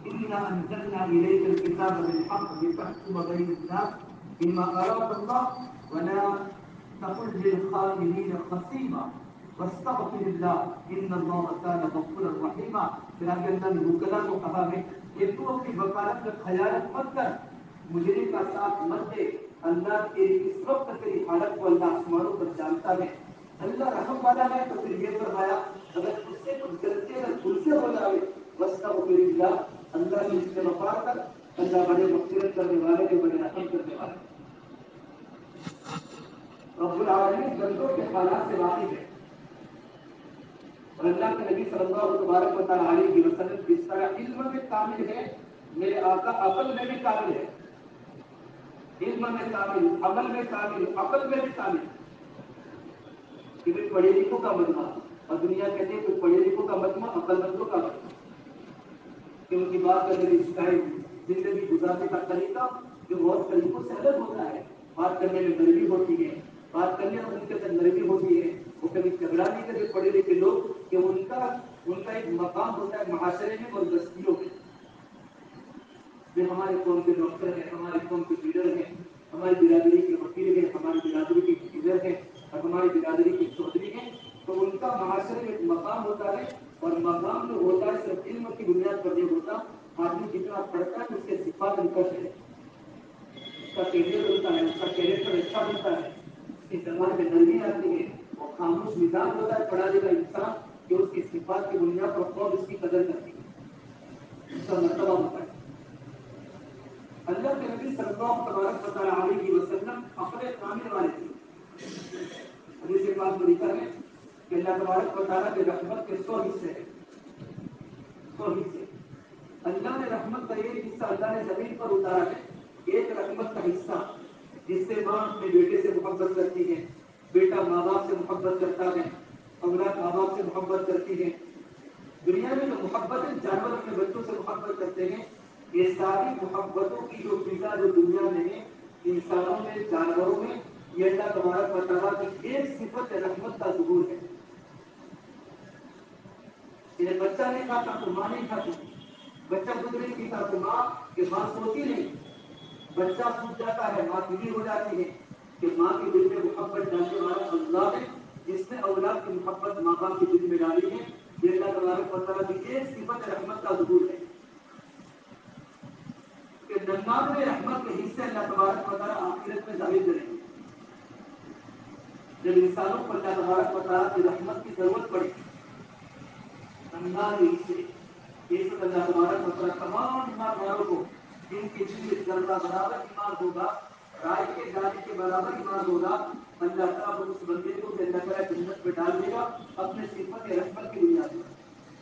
إنا أنزلنا إليك الكتاب بالحق لتحكم بين الناس بما أراك الله ولا تكن للخائنين خصيما واستغفر الله إن الله كان غفورا رحيما. چنانچہ اللہ نے وکلا کو کہا ہے کہ تو اپنی وکالت کا خیانت مت کر، مجرم کا ساتھ مت دے، اللہ تیری اس وقت تیری حالت کو اللہ آسمانوں پر جانتا ہے. اللہ رحم والا ہے تو پھر یہ فرمایا اگر اس سے کچھ غلطی اگر بھول سے ہو جائے واستغفر اللہ، اللہ سے استغفار کر، اللہ بڑے مغفرت کرنے والے کے بڑے رحم کرنے والے. رب العالمین بندوں کے حالات سے واقف ہے اور اللہ کے نبی صلی اللہ تبارک و تعالی علیہ وسلم جس طرح علم میں کامل ہے، میرے آقا عقل میں بھی کامل ہے، علم میں کامل، عمل میں کامل، عقل میں بھی کامل. کہ پڑھے لکھوں کا مجمع، اور دنیا کہتے ہیں کہ پڑھے لکھوں کا مجمع عقل مندوں کا مجمع، کہ ان کی بات کرنے کی اسٹائل، زندگی گزارنے کا طریقہ جو بہت طریقوں سے الگ ہوتا ہے. بات کرنے میں نرمی ہوتی ہے، بات کرنے میں ان کے اندر نرمی ہوتی ہے. وہ کبھی جھگڑا نہیں کرتے پڑھے لکھے لوگ کہ ان کا ایک مقام ہوتا ہے معاشرے میں اور بستیوں میں. جو ہمارے قوم کے ڈاکٹر ہیں، ہمارے قوم کے لیڈر ہیں، ہماری برادری کے وکیل ہیں، ہماری برادری کے انجینئر ہیں اور ہماری برادری کے چودھری ہیں، تو ان کا معاشرے میں ایک مقام ہوتا ہے. اور مقام جو ہوتا ہے صرف علم کی بنیاد پر نہیں ہوتا. آدمی جتنا پڑھتا ہے اس کے صفات نکلتے ہیں، اس کا کیریئر بنتا ہے، اس کا کیریکٹر اچھا بنتا ہے، اس کی زبان میں نرمی آتی ہے. اور خاموش مزاج ہوتا ہے پڑھا لکھا انسان کہ اس کی صفات کی بنیاد پر قوم اس کی قدر کرتی ہے، اس کا مرتبہ ہوتا ہے. اللہ کے نبی صلی اللہ علیہ وسلم اپنے کامل والے تھے. حدیث پاک میں لکھا ہے کہ اللہ تبارک و تعالیٰ کے رحمت کے 100 حصے ہیں. 100 حصے اللہ نے رحمت کا ایک حصہ اللہ نے زمین پر اتارا ہے. ایک رحمت کا حصہ جس سے ماں اپنے بیٹے سے محبت کرتی ہے، بیٹا ماں باپ سے محبت کرتا ہے، اولاد ماں باپ سے محبت کرتی ہے. دنیا میں جو محبتیں جانور اپنے بچوں سے محبت کرتے ہیں، یہ ساری محبتوں کی جو فضا جو دنیا میں ہے، انسانوں میں، جانوروں میں، یہ اللہ تبارک و تعالیٰ کی ایک صفت رحمت کا ظہور ہے. یہ بچہ نہیں کھاتا تو ماں نہیں کھاتی، بچہ دودھ نہیں پیتا تو ماں سوتی نہیں. بچہ سوکھ جاتا ہے، ماں گیلی ہو جاتی ہے. کہ ماں کے دل میں محبت ڈالنے والا اللہ ہے، جس نے اولاد کی محبت ماں باپ کے دل میں ڈالی ہے. یہ اللہ تبارک و تعالیٰ کی ایک صفت رحمت کا ظہور ہے کہ جنات میں رحمت کے حصے اللہ تبارک و تعالیٰ آخرت میں ظاہر کریں گے. جب انسانوں کو اللہ تبارک و تعالیٰ کی رحمت کی ضرورت پڑے جنات کے حصے، یہ سب اللہ تبارک و تعالیٰ تمام ایمان والوں کو جن کے دل میں ذرہ برابر ایمان ہوگا، رائے کے دانے کے برابر ایمان ہوگا، اللہ تعالیٰ اس بندے کو اللہ تعالیٰ جنت میں ڈال دے گا اپنے صفت رحمت کی بنیاد پر.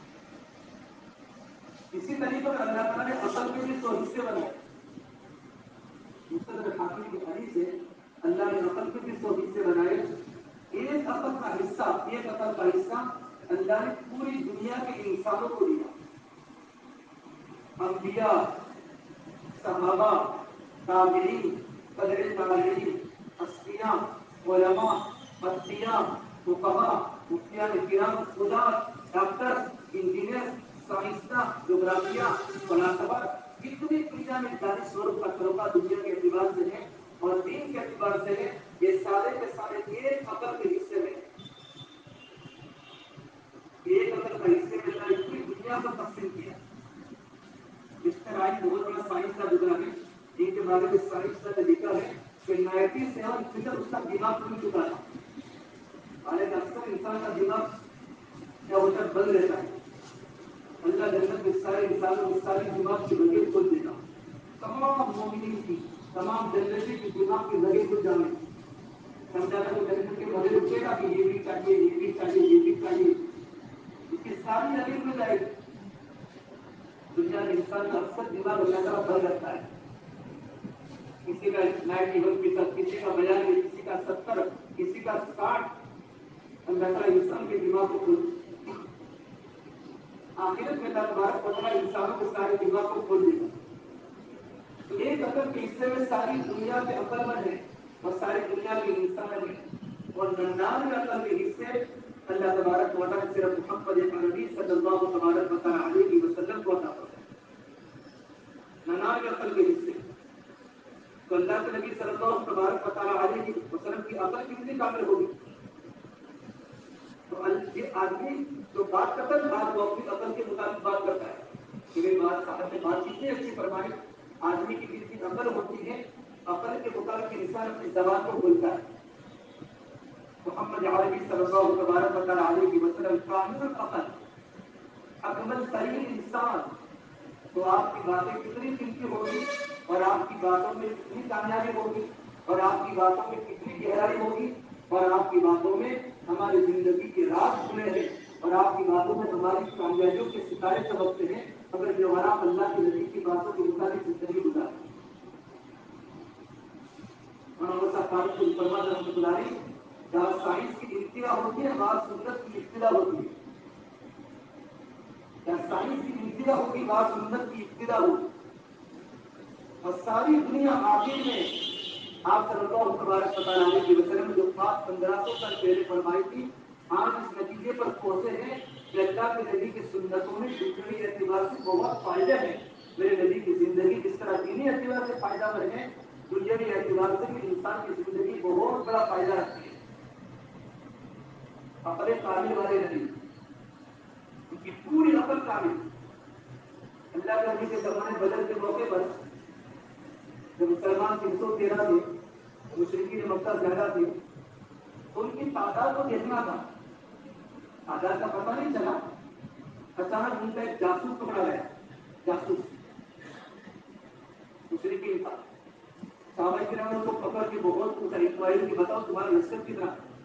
اسی طریقے پر اللہ تعالیٰ نے عقل کے بھی 100 حصے بنائے. مستدرک حاکم کی حدیث ہے اللہ نے عقل کے بھی 100 حصے بنائے. ایک عقل کا حصہ اللہ نے پوری دنیا کے انسانوں کو دیا. انبیاء، صحابہ، تابعین، تابع تابعین، اصفیاء، علماء، اتقیاء، فقہاء، مفتیان کرام، قضات، ڈاکٹر، انجینئر، سائنسداں، جغرافیہ، فلاسفہ، جتنی دنیا میں دانشور کا دنیا کے اعتبار سے ہے اور دین کے اعتبار سے ہے، یہ سارے کے سارے ایک عقل کے حصے میں ایک عقل کا حصے میں اللہ پوری دنیا کو تقسیم کیا. اسرائیل بہت بڑا سائنس کا گزرا ہے، جن کے بارے میں سائنس کا طریقہ ہے کہ 97% اس کا دماغ کھل چکا تھا. حالانکہ اکثر انسان کا دماغ کیا ہوتا ہے، بند رہتا ہے. اللہ جنت میں سارے انسانوں میں ساری دماغ کی لگے کھول دیتا. تمام مومنین کی، تمام جنریشن کی دماغ کی لگے کھل جانے سمجھا تھا کہ جنت کے مزے اٹھے گا کہ یہ بھی چاہیے، یہ بھی چاہیے، یہ بھی چاہیے، اس کی ساری لگے کھل جائے گی. دنیا میں انسان کا اکثر دماغ اللہ تعالیٰ بند رکھتا ہے. کسی کا 91%، کسی کا 92، کسی کا 70، کسی کا 60. اللہ تعالیٰ انسان کے دماغ کو کھول آخرت میں اللہ تبارک و تعالیٰ انسانوں کے سارے دماغ کو کھول دے گا. تو ایک عقل کے حصے میں ساری دنیا کے عقل مند ہے اور ساری دنیا کے انسان ہے، اور 99 عقل کے حصے اللہ تبارک و تعالیٰ صرف محمد عربی صلی اللہ تبارک و تعالیٰ علیہ وسلم کو عطا فرمایا. میں عقل کے حصے. تو اللہ کے نبی صلی اللہ علیہ وسلم کی عقل کتنی کامل ہوگی؟ تو یہ آدمی جو بات کرتا ہے بات وہ اپنی عقل کے مطابق بات کرتا ہے کہ میری بات صاحب نے بات کتنی اچھی فرمائی. آدمی کی جتنی عقل ہوتی ہے عقل کے مطابق انسان اپنی زبان کو بولتا ہے. محمد عربی صلی اللہ علیہ وسلم کامل العقل اکمل ترین انسان. تو آپ کی باتیں کتنی قیمتی ہوگی اور آپ کی باتوں میں کتنی کامیابی ہوگی اور آپ کی باتوں میں کتنی گہرائی ہوگی اور آپ کی باتوں میں ہماری زندگی کے راز کھلے ہیں اور آپ کی باتوں میں ہماری کامیابیوں کے ستارے چمکتے ہیں اگر جو ہمارا اللہ کے نبی کی باتوں کے مطابق زندگی گزارے. جہاں سائنس کی ابتدا ہوتی ہے وہاں سنت کی ابتدا ہوتی ہے. جہاں سائنس کی ابتدا ہوگی وہاں سنت کی ابتدا ہوگی. اور ساری دنیا آخر میں آپ صلی اللہ علیہ وسلم جو بات 1500 سال پہلے فرمائی تھی آج اس نتیجے پر پہنچے ہیں کہ اللہ کے نبی کی سنتوں میں دنیوی اعتبار سے بہت فائدے ہیں. میرے نبی کی زندگی جس طرح دینی اعتبار سے فائدہ مند ہے دنیاوی اعتبار سے بھی انسان کی زندگی بہت بڑا فائدہ رکھتی ہے. اپنے کامل والے نہیں ان کی پوری عقل کامل. اللہ کے نبی کے زمانے بدل کے موقع پر جو مسلمان 313 تھے مشرکین مکہ زیادہ تھے ان کی تعداد کو دیکھنا تھا. تعداد کا پتہ نہیں چلا. اچانک ان کا ایک جاسوس پکڑا گیا. جاسوس مشرکین تھا. صحابہ کرام کو پکڑ کے بہت پوچھا انکوائری کی بتاؤ تمہارا لشکر کتنا.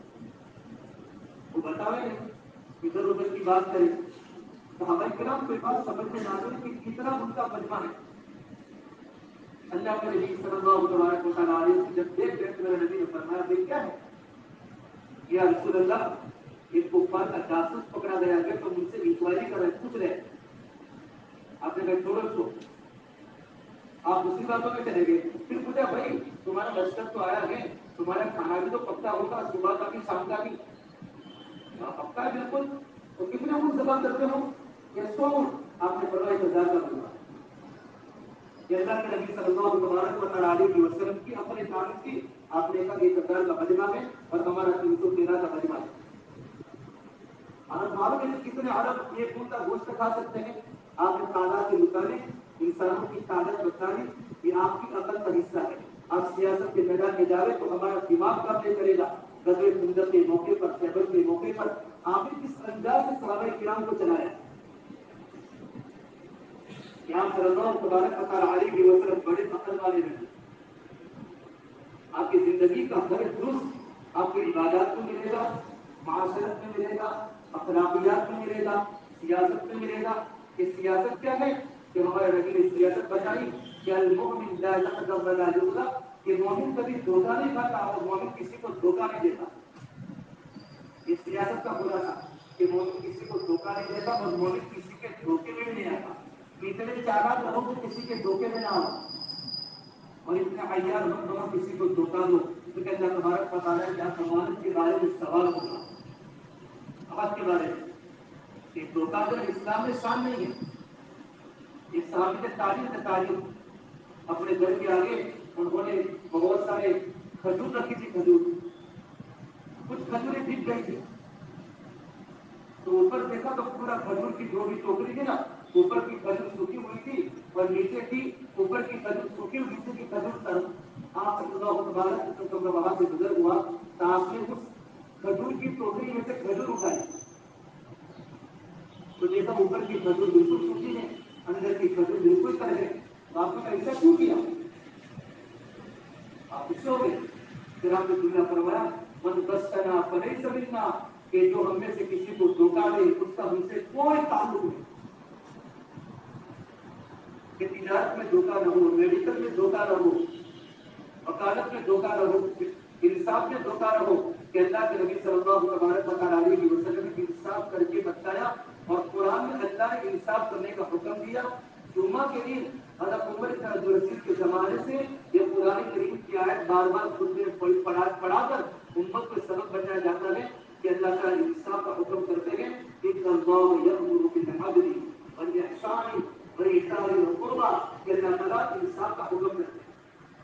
وہ بتاوے نہیں ادھر ادھر کی بات کرے. صحابہ کرام کوئی بات سمجھ میں نہ آئی کہ کتنا ان کا مجمع ہے. اللہ کے نبی صلی اللہ علیہ وسلم جب دیکھ دیکھ میرے نبی نے فرمایا دیکھ کیا ہے یا رسول اللہ ایک کفار کا جاسوس پکڑا گیا ہے تو مجھ سے انکوائری کر رہے پوچھ رہے. آپ نے کہا چھوڑو اس کو. آپ اسی باتوں میں چلے گئے. پھر پوچھا بھائی تمہارا لشکر تو آیا ہے تمہارا کھانا بھی تو پکا ہوگا صبح کا بھی شام کا بھی. پکا ہے بالکل. تو کتنے کچھ زبان کرتے ہو یا سو آپ نے فرمایا 1000 کا ہوگا. اللہ کے نبی صلی اللہ علیہ وسلم کی اپنے تعلق کی آپ نے کہا 1000 کا مجمع ہے اور ہمارا 313 کا مجمع ہے. عرب معلوم ہے کتنے عرب ایک ان کا گوشت کھا سکتے ہیں. آپ نے تعداد کے مطابق انسانوں کی تعداد بتائی یہ آپ کی عقل کا حصہ ہے. آپ سیاست کے میدان میں جاوے تو ہمارا دماغ کام نہیں کرے گا. غزوہ خندق کے موقع پر خیبر کے موقع پر آپ نے کس انداز سے صحابہ کرام کو چلایا. یہاں صلی اللہ علیہ وسلم بڑے عقل والے ہیں. آپ کی زندگی کا ہر درست آپ کی عبادات میں ملے گا معاشرت میں ملے گا اخلاقیات میں ملے گا سیاست میں ملے گا. کہ سیاست کیا ہے کہ ہمارے نبی نے سیاست بتائی کہ المؤمن لا يغدر ولا يغدر کہ مومن کبھی دھوکہ نہیں کھاتا اور مومن کسی کو دھوکہ نہیں دیتا. یہ سیاست کا خلاصہ کہ مومن کسی کو دھوکہ نہیں دیتا اور مومن کسی کے دھوکے میں نہیں آتا. اتنے چالاک رہو تو کسی کے دھوکے میں نہ آؤ اور اتنے عیار مت رہو کسی کو دھوکہ دو. کیونکہ اللہ تبارک و تعالیٰ کے امانت کے بارے میں سوال ہوگا. امانت کے بارے میں کہ دھوکہ جو اسلام میں شان نہیں ہے. ایک صحابی نے تعلیم اپنے گھر کے آگے انہوں نے بہت سارے کھجور رکھی تھی. کھجور کچھ کھجوریں بک گئی تھی تو اوپر دیکھا تو پورا کھجور کی جو بھی ٹوکری تھی نا اوپر کی کھجور سوکھی ہوئی تھی اور نیچے تھی اوپر کی کھجور سوکھی ہوئی نیچے کی کھجور تر. آپ وہاں سے گزر ہوا تو آپ نے اس کھجور کی ٹوکری میں سے کھجور اٹھائی تو دیکھا اوپر کی کھجور بالکل سوکھی ہے اندر کی کھجور بالکل تر ہے. تو آپ نے ایسا کیوں کیا؟ آپ غصے ہو گئے. پھر آپ نے دنیا فرمایا من غشنا فلیس منا کہ جو ہم میں سے کسی کو دھوکہ دے اس کا ہم سے کوئی تعلق نہیں. کہ تجارت میں دھوکہ نہ ہو میڈیکل میں دھوکہ نہ ہو وکالت میں دھوکہ نہ ہو انصاف میں دھوکہ نہ ہو. کہ اللہ کے نبی صلی اللہ علیہ وسلم نے انصاف کر کے بتایا اور قرآن میں اللہ نے انصاف کرنے کا حکم دیا. جمعہ کے دن حضرت عمر بن عبدالعزیز کے زمانے سے یہ قرآن کریم کی آیت بار بار خود میں پڑھا کر امت کو سبق بتایا جاتا ہے کہ اللہ تعالیٰ انصاف کا حکم کرتے ہیں. ان اللہ یأمر بالعدل والإحسان وإيتاء ذی القربى ہوا کہ اللہ تعالیٰ انصاف کا حکم کرتے ہیں.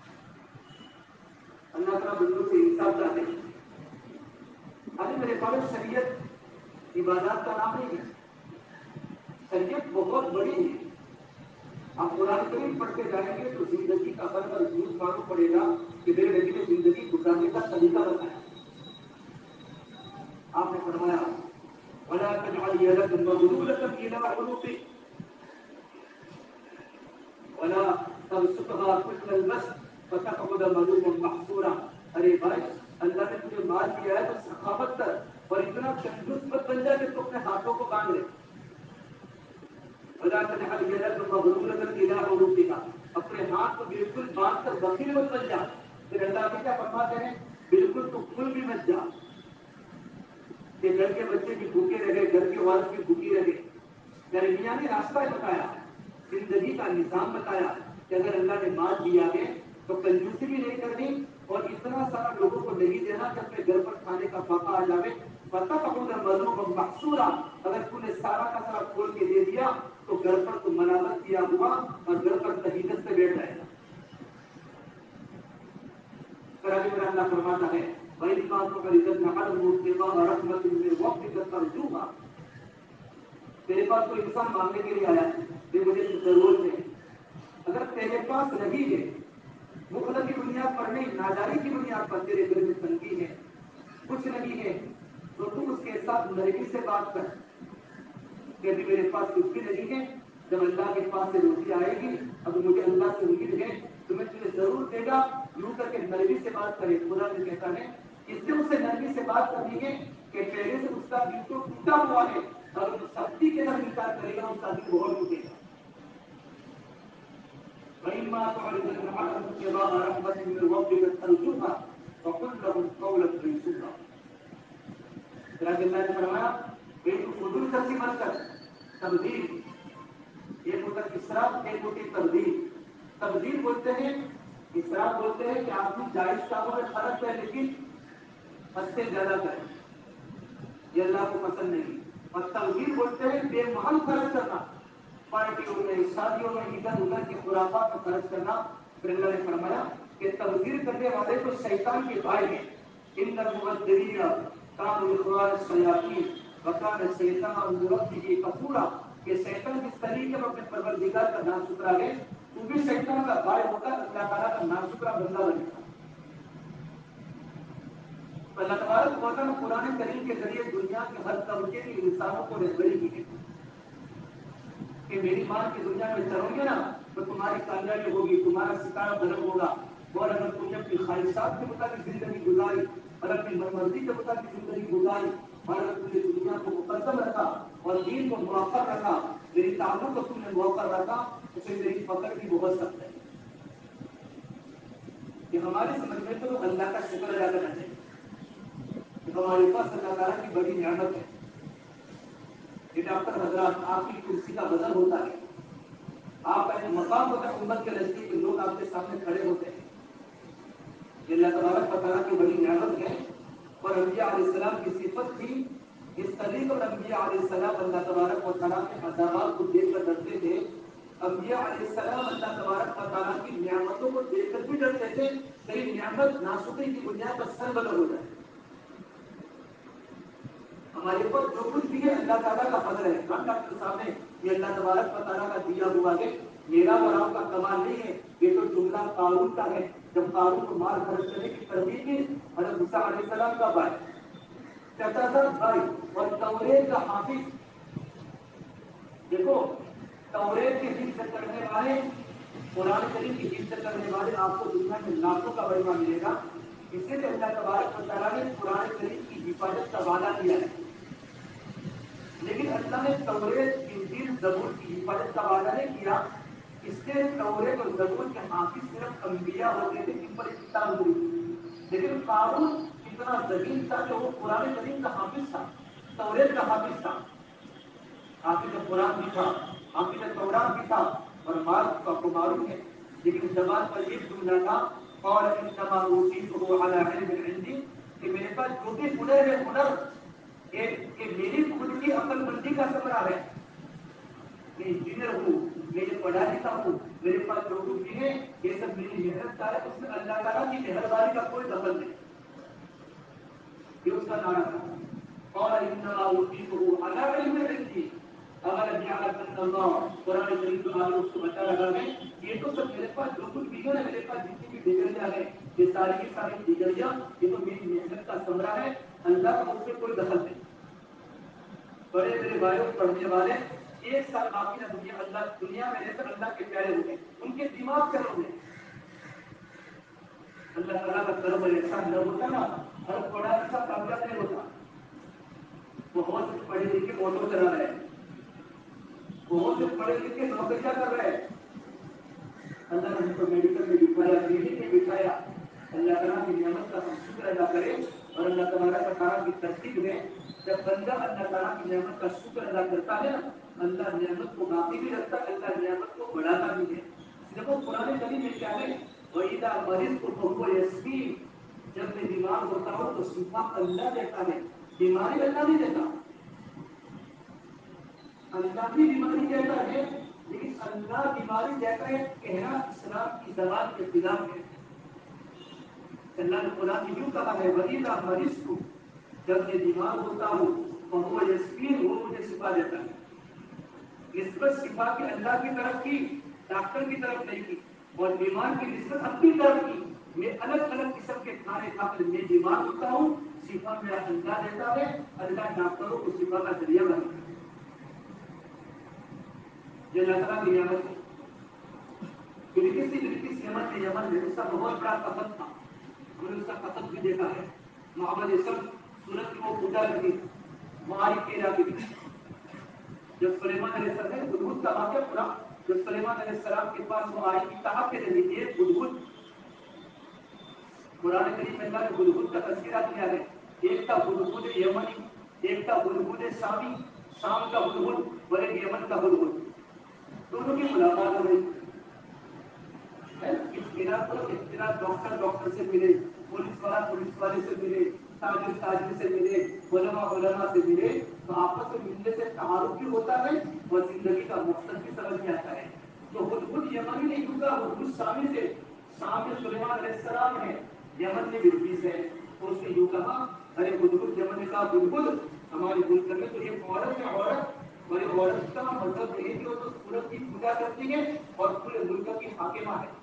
اللہ تعالیٰ بندوں سے انصاف چاہتے ہیں. ارے میرے پاس شریعت عبادات کا نام نہیں ہے. شریعت بہت بڑی ہے. آپ قرآن کریم پڑھتے جائیں گے تو زندگی کا ہر ہر جھوٹ معلوم پڑے گا کہ میرے نبی نے زندگی گزارنے کا طریقہ بتایا. آپ نے فرمایا وَلَا تَجْعَلْ يَدَكَ مَغْلُولَةً إِلَىٰ عُنُقِكَ وَلَا تَبْسُطْهَا كُلَّ الْبَسْطِ فَتَقْعُدَ مَلُومًا مَحْسُورًا. ارے بھائی اللہ نے تجھے مال دیا ہے تو سخاوت کر اور اتنا کنجوس مت بن جائے کہ تو اپنے ہاتھوں کو باندھ لے. وَلَا تَجْعَلْ يَدَكَ مَغْلُولَةً إِلَىٰ عُنُقِكَ. اپنے ہاتھ کو بالکل باندھ کر بخیل مت بن جا. پھر اللہ نے کیا فرماتے ہیں بالکل تو کھل بھی مت جا کہ گھر کے بچے بھی بھوکے رہے گھر کی عورت بھی بھوکی رہے. میرے میاں نے راستہ بتایا زندگی کا نظام بتایا کہ اگر اللہ نے مال دیا ہے تو کنجوسی بھی نہیں کرنی اور اتنا سارا لوگوں کو نہیں دینا کہ اپنے گھر پر کھانے کا فاقہ آ جائے. پتہ پکڑنا مظلوم مقصورا. اگر تم نے سارا کا سارا کھول کے دے دیا تو گھر پر تو ملامت کیا ہوا اور گھر پر تہیدت سے بیٹھ جائے گا. پھر آگے میرا اللہ فرماتا ہے بھائی بات کو عزت نہ حد مصطفیٰ رحمت میں وقت ترجمہ. تیرے پاس کوئی انسان مانگنے کے لیے آیا کہ مجھے ضرورت ہے. اگر تیرے پاس نہیں ہے مخلص کی بنیاد پر نہیں ناداری کی بنیاد پر تیرے گھر میں تنگی ہے کچھ نہیں ہے تو تم اس کے ساتھ نرمی سے بات کر کہ ابھی میرے پاس کچھ بھی نہیں ہے. جب اللہ کے پاس سے روٹی آئے گی اب مجھے اللہ سے امید ہے تو میں تجھے ضرور دے گا. یوں کر کے نرمی سے بات کرے. خدا نے کہتا ہے اس سے اسے نرمی سے بات کرنی ہے کہ پہلے سے اس کا دل تو ٹوٹا ہوا ہے اور سختی کے اندر انکار کرے گا اس کا دل بہت ٹوٹے گا. فإما تعرضن عنهم ابتغاء رحمة من ربك ترجوها فقل لهم قولا ميسورا. لیکن میں نے فرمایا ایک فضول خرچی مت کر. تبدیل ایک ہوتا اسراف ایک ہوتی تبدیل. تبدیل بولتے ہیں اسراف بولتے ہیں کہ آپ کی جائز کاموں میں فرق ہے لیکن حد سے زیادہ کریں یہ اللہ کو پسند نہیں. اور تبدیل بولتے ہیں بے محل خرچ کرنا پارٹیوں میں شادیوں میں ادھر ادھر کے خرافات میں خرچ کرنا. پھر اللہ نے فرمایا کہ تبدیل کرنے والے تو شیطان کے بھائی ہیں. ان المبذرین كانوا اخوان الشیاطین وكان الشیطان لربه کفورا. کہ شیطان جس طریقے میں اپنے پروردگار کا ناشکرا ہے تو بھی شیطان کا بھائی ہوتا اللہ تعالیٰ کا ناشکرا بندہ بنے گا. اللہ تبارک و تعالیٰ قرآن کریم کے ذریعے دنیا کے ہر طبقے کے انسانوں کو رہبری کی ہے کہ میری ماں کی دنیا میں چلو گے نا تو تمہاری کامیابی ہوگی تمہارا ستارہ بلند ہوگا. اور اگر تم نے اپنی خواہشات کے مطابق زندگی گزاری اور اپنی مرضی کے مطابق زندگی گزاری اور اگر تم نے دنیا کو مقدم رکھا اور دین کو مؤخر رکھا میری تعلق کو تم نے مؤخر رکھا تو پھر میری پکڑ بھی بہت سخت ہے. کہ ہمارے سمجھ میں تو اللہ کا شکر ادا کرنا چاہیے کہ ہمارے پاس اللہ تعالیٰ کی بڑی نعمت ہے. یہ ڈاکٹر حضرات آپ کی کرسی کا وزن ہوتا ہے. آپ کا ایک مقام ہوتا ہے امت کے نزدیک لوگ آپ کے سامنے کھڑے ہوتے ہیں. یہ اللہ تبارک و تعالیٰ کی بڑی نعمت ہے. اور انبیاء علیہ السلام کی صفت تھی اس طریقے پر انبیاء علیہ السلام اللہ تبارک و تعالیٰ کے عذابات کو دیکھ کر ڈرتے تھے. انبیاء علیہ السلام اللہ تبارک و تعالیٰ کی نعمتوں کو دیکھ کر بھی ڈرتے تھے کہیں نعمت ناشکری کی بنیاد پر سر بلند ہو جائے. ہمارے اوپر جو کچھ بھی ہے اللہ تعالیٰ کا فضل ہے. ہم ڈاکٹر صاحب نے یہ اللہ تبارک و تعالیٰ کا دیا ہوا ہے. میرا اور آپ کا کمال نہیں ہے. یہ تو جملہ قارون کا ہے. جب قارون کو مال خرچ کرنے کی ترغیب دی حضرت موسیٰ علیہ السلام کا بھائی چچا بھائی اور توریت کا حافظ. دیکھو توریت کی حفظ کرنے والے قرآن کریم کی حفظ کرنے والے آپ کو دنیا میں لاکھوں کا بڑھوا ملے گا. اس لیے اللہ تبارک و تعالیٰ نے قرآن کریم کی حفاظت کا وعدہ کیا ہے. لیکن اللہ نے توریت انجیل زبور کی حفاظت کا وعدہ نہیں کیا. اس کے توریت اور زبور کے حافظ صرف انبیاء ہوتے تھے جن پر کتاب ہوئی تھی. لیکن قارون اتنا ذہین تھا کہ وہ قرآن کریم کا حافظ تھا توریت کا حافظ تھا. حافظ قرآن بھی تھا حافظ تورات بھی تھا اور مال کا کو معروف ہے. لیکن زبان پر ایک جملہ تھا اور انما اوتیتہ علی علم عندی کہ میرے پاس جو بھی ہنر ہے ہنر کہ میری خود کی عقل مندی کا ثمرہ ہے. میں انجینئر ہوں، میں یہ پڑھا لکھا ہوں، میرے پاس جو کچھ بھی ہے یہ سب میری محنت کا ہے، اس میں اللہ تعالیٰ کی مہربانی کا کوئی دخل نہیں. یہ اس کا نعرہ تھا. اور انما اوتیتہ علی علم عندی. اگر جعلت اللہ قرآن کریم جو آگے اس کو بتا رہا ہے یہ تو سب میرے پاس جو کچھ بھی ہے نا، میرے پاس جتنی بھی ڈگریاں ہیں یہ ساری کی ساری ڈگریاں یہ تو میری محنت کا ثمرہ ہے، اللہ کا اس میں کوئی دخل نہیں. بڑے بڑے بھائیوں پڑھنے والے ایک سال باقی نہ دنیا اللہ دنیا میں رہتے اللہ کے پیارے ہوئے، ان کے دماغ سے ہوئے. اللہ تعالیٰ کا کرم ایسا نہ ہوتا نا، ہر پڑھا لکھا کامیاب نہیں ہوتا. بہت سے پڑھے لکھے آٹو چلا رہے ہیں، بہت سے پڑھے لکھے نوکریاں کر رہے ہیں. اللہ نے ہم کو میڈیکل میں بٹھایا، کلینک میں بٹھایا. اللہ تعالیٰ کی نعمت کا ہم شکر ادا کریں اور اللہ تعالیٰ کی ترتیب میں جب بندہ اللہ تعالیٰ کی نعمت کا شکر ادا کرتا ہے نا، اللہ نعمت کو باقی بھی رکھتا ہے، اللہ نعمت کو بڑھاتا بھی ہے. دیکھو قرآن کریم میں کیا ہے، وَإِذَا مَرِضْتُ فَهُوَ يَشْفِينِ. جب میں بیمار ہوتا ہوں تو شفا اللہ دیتا ہے، بیماری اللہ نہیں دیتا. اللہ بھی بیماری دیتا ہے، لیکن اللہ بیماری دیتا ہے کہنا اسلام کی زبان کے خلاف ہے. اللہ نے قرآن میں یوں کہا ہے وَإِذَا مَرِضْتُ. جب میں بیمار ہوتا ہوں فَهُوَ يَشْفِينِ، وہ مجھے شفا دیتا ہے. نسبت شفا کی اللہ کی طرف کی، ڈاکٹر کی طرف نہیں کی. اور بیمار کی نسبت اپنی طرف کی. میں الگ الگ قسم کے کھانے کھا کر میں بیمار ہوتا ہوں، شفا میرا اللہ دیتا ہے، اللہ ڈاکٹروں کو شفا کا ذریعہ بنتا ہے. یہ اللہ تعالیٰ کی نعمت ہے. بلکس یمن میں اس کا بہت بڑا قصب تھا. ہم نے اس کا قصب بھی دیکھا ہے. محمد اسلم سورت کی وہ پوجا کرتی تھی، معارف کے علاقے میں. جب سلیمان علیہ السلام نے بدھبد کا واقعہ پورا، جب سلیمان علیہ السلام کے پاس وہ آئی کی کہا کے ذریعے بدھبد قرآن کریم میں اللہ نے بدھبد کا تذکرہ کیا ہے. ایک تھا بدھبد یمنی، ایک تھا بدھبد شامی، شام کا بدھبد اور ایک یمن کا بدھبد. دونوں کی ملاقات ہو گئی. اختلاف ڈاکٹر سے ملے، پولیس والا پولیس والے سے ملے، تاجر سے ملے، علماء سے ملے. تو آپس میں ملنے سے تعارف بھی ہوتا ہے اور زندگی کا مقصد بھی سمجھ میں آتا ہے. تو ہدہد یمنی نہیں ہوگا، ہدہد شامی سے. شام میں سلیمان علیہ السلام ہے، یمن میں بلقیس ہے. تو اس نے یوں کہا ارے ہدہد یمن کا ہدہد ہمارے ملک میں تو یہ عورت ہے، عورت. اور یہ عورت کا مطلب یہ ہے کہ وہ تو سورج کی پوجا کرتی ہے اور پورے ملک کی حاکمہ ہے.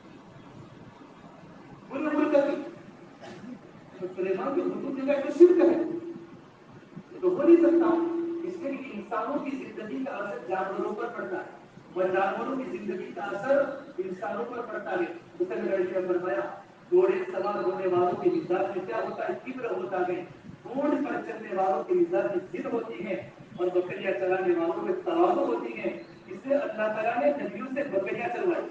پورے ملک کی. تو سلیمان کے حدود جگہ تو شرک ہے، تو ہو نہیں سکتا. اس لیے انسانوں کی زندگی کا اثر جانوروں پر پڑتا ہے اور جانوروں کی زندگی کا اثر انسانوں پر پڑتا ہے. اسے میں نے فرمایا گھوڑے سوار ہونے والوں کے مزاج میں کیا ہوتا ہے، کبر ہوتا ہے. اونٹ پر چلنے والوں کے مزاج میں ضد ہوتی ہے اور بکریاں چلانے والوں میں تواضع ہوتی ہے. اس لیے اللہ تعالیٰ نے نبیوں سے بکریاں چلوائی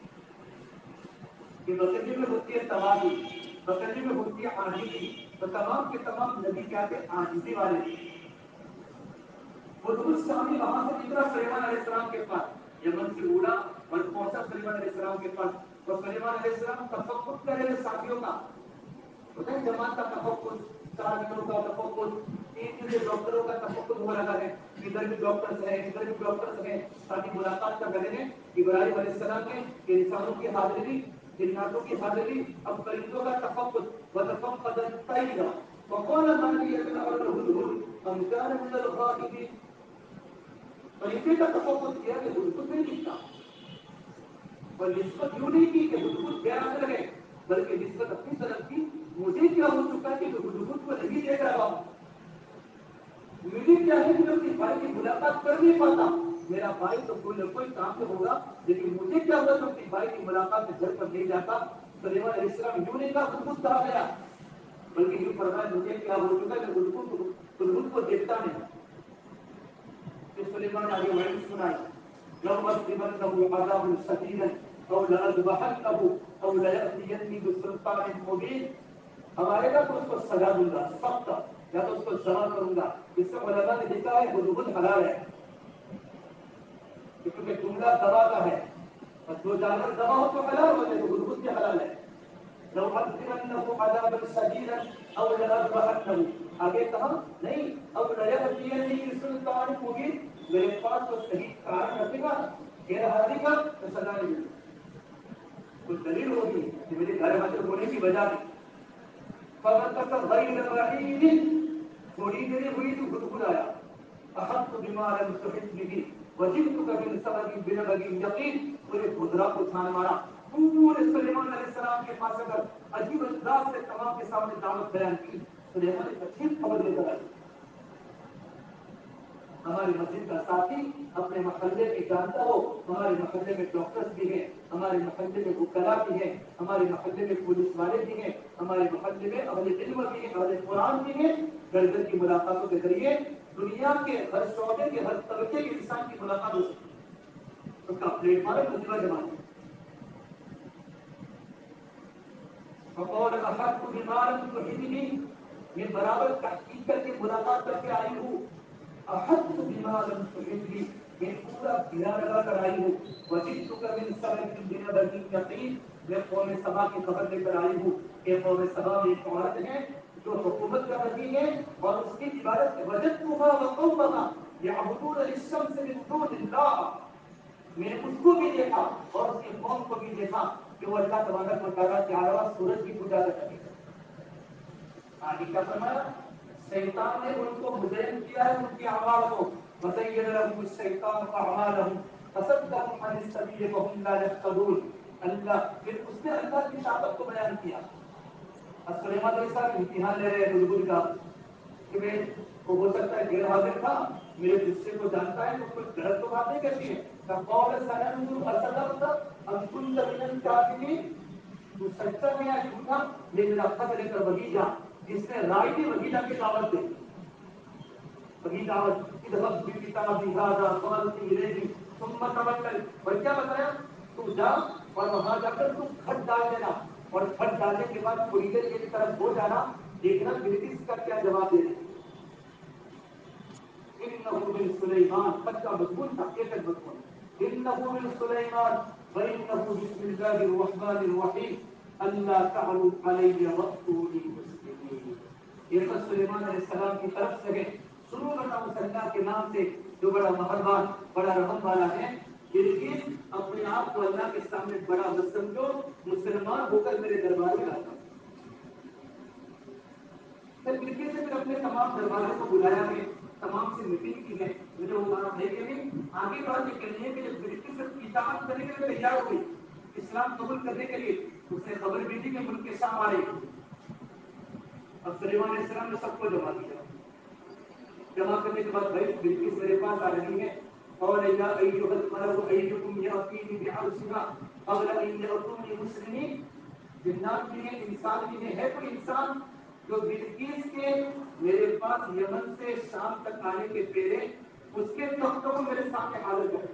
کہ بکری میں ہوتی ہے تواضع، بکری میں ہوتی ہے عاجزی. تو تمام کے تمام نبی کیا تھے، عاجزی والے تھے. ہدہد شامی وہاں سے نکلا سلیمان علیہ السلام کے پاس، یمن سے اڑا اور پہنچا سلیمان علیہ السلام کے پاس. اور سلیمان علیہ السلام تفقد کرے ساتھیوں کا، ہوتا ہے جماعت کا تفقد، ساتھیوں کا تفقد. تین سے ڈاکٹروں کا تفقد ہو رہا ہے، ادھر بھی ڈاکٹرز ہیں ادھر بھی ڈاکٹرز ہیں، تاکہ ملاقات کا کریں. ابراہیم علیہ السلام نے انسانوں کی حاضری، جناتوں کی حاضری، اب پرندوں کا تفقد. وتفقد الطير وقال ما لي لا أرى الهدهد أم كان من الغائبين. پرندے کا تفقد کیا کہ ہدہد نہیں دکھتا، اور نسبت یوں نہیں کی کہ ہدہد غیر حاضر ہے، بلکہ نسبت اپنی طرف کی مجھے کیا ہو چکا کہ ہدہد کو نہیں دیکھ رہا ہوں. مجھے کیا ہے کہ میں اپنی بھائی کی ملاقات کر نہیں پاتا. میرا بھائی تو کوئی نہ کوئی کام میں ہوگا، لیکن مجھے کیا ہوا میں اپنی بھائی کی ملاقات میں گھر پر نہیں جاتا. سلیمان علیہ السلام یوں نہیں کہا ہدہد کہا گیا، بلکہ یوں فرمایا مجھے کیا ہو چکا کہ ہدہد کو دیکھتا نہیں. کہ سلیمان علیہ وحی سنائی لَأُعَذِّبَنَّهُ عَذَابًا شَدِيدًا أَوْ لَأَذْبَحَنَّهُ أَوْ لَيَأْتِيَنِّي بِسُلْطَانٍ مُبِينٍ. ہمارے گا تو اس کو سزا دوں گا سخت، یا تو اس کو ذبح کروں گا. اس سے علماء نے لکھا ہے ہدہد حلال ہے، کیونکہ جملہ دوا کا ہے اور جو جانور دوا ہو تو حلال ہو جائے، تو ہدہد بھی حلال ہے. لَأُعَذِّبَنَّهُ عَذَابًا شَدِيدًا أَوْ لَأَذْبَحَنَّهُ. آگے کہا نہیں أَوْ لَيَأْتِيَنِّي بِسُلْطَانٍ مُبِينٍ. میرے پاس تو صحیح کارن رکھے گا، غیر حاضری کا تو سزا نہیں ملے گی، کچھ دلیل ہوگی کہ میرے گھر حاضر ہونے کی وجہ سے تھوڑی دیر ہوئی تو خود خود آیا، احط بما لم تحط به وجئتك من سبب بنبأ یقین، پورے خضرا کو چھان مارا، پورے سلیمان علیہ السلام کے پاس اگر عجیب انداز سے تمام کے سامنے دعوت بیان کی، سلیمان ایک اچھی خبر لے کر آئی۔ ہماری مسجد کا ساتھی اپنے محلے میں جانتا ہو، ہمارے محلے میں ڈاکٹرز بھی ہیں، ہمارے محلے میں وکلاء بھی ہیں، ہمارے محلے میں پولیس والے بھی ہیں، ہمارے محلے میں اہل علم بھی ہیں، اہل قرآن بھی ہیں۔ گھر گھر کی ملاقاتوں کے ذریعے دنیا کے ہر شعبے کے ہر طبقے کے انسان کی ملاقات ہو سکتی ہے، اس کا پلیٹ فارم مجمع جماعت ہے۔ اور احط بما لم تحط به، میں برابر تحقیق کر کے ملاقات کر کے آئی ہوں، احط بما لم تحط به، میں پورا گھیرا لگا کر آئی ہوں، وجئتک من سبأ بنبأ یقین، میں قوم سبا کی خبر لے کر آئی ہوں کہ قوم سبا میں ایک عورت ہے جو حکومت کر رہی ہے اور اس کی عبادت وجدتها وقومها يعبدون الشمس من دون الله، میں نے اس کو بھی دیکھا اور اس کی قوم کو بھی دیکھا کہ وہ اللہ تبارک و تعالیٰ کے علاوہ سورج کی پوجا کرتے ہیں۔ آگے کیا فرمایا؟ شیطان نے ان کو مزین کیا ہے ان کے اعمال کو، وزین لهم الشیطان اعمالهم فصدهم عن السبیل وهم لا يهتدون، اللہ پھر اس نے اللہ کی طاقت کو بیان کیا۔ اب سلیمان علیہ السلام امتحان لے رہے ہیں بلبل کا کہ میں وہ ہو سکتا ہے غیر حاضر تھا، میرے غصے کو جانتا ہے تو کچھ غلط تو باتیں کرتی ہے، فقال سننظر اصدقت ام كنت من الكاذبین، تو سچا ہے یا جھوٹا، یہ میرا خط لے کر وہی جا، جس نے رائے دی وہی جا کے دعوت دے، وہی دعوت اذهب بکتابی ھذا فالق الیہ ثم تول، اور کیا بتایا؟ تو جا اور وہاں جا کر تو خط ڈال دینا، اور خط ڈالنے کے بعد تھوڑی دیر کی طرف ہو جانا، دیکھنا بلقیس کا کیا جواب دے رہی ہے۔ انه من سلیمان، خط کا مضمون تھا، ایک مضمون، انه من سلیمان وانه بسم الله الرحمن الرحیم اللہ تعلوا علی واتونی مسلمین، یہ خط سلیمان علیہ السلام کی طرف سے ہے، شروع کرنا اس اللہ کے نام سے جو بڑا مہربان بڑا رحم والا ہے۔ بلقیس اپنے آپ کو اللہ کے سامنے بڑا مت سمجھو، مسلمان ہو کر میرے دربار میں آتا۔ بلقیس نے پھر اپنے تمام درباروں کو بلایا ہے، تمام سے میٹنگ کی ہے، مجھے وہ بات ہے کہ نہیں آگے بات یہ کرنی ہے کہ جب بلقیس اطاعت کرنے کے لیے تیار ہوئی، اسلام قبول کرنے کے لیے، اس نے خبر بھیجی کہ ملک کے شام آ رہے۔ اب سلیمان علیہ السلام نے سب کو جمع کیا، جمع کرنے کے بعد بھائی بلقیس میرے پاس آ رہی ہے، اور یا ایھا الملأ ایکم یاتینی بعرشها قبل ان یاتونی مسلمین، جنات بھی ہیں انسان بھی ہیں، ہے کوئی انسان جو بلقیس کے میرے پاس یمن سے شام تک آنے کے پہلے اس کے تختوں کو میرے سامنے حاضر کرے،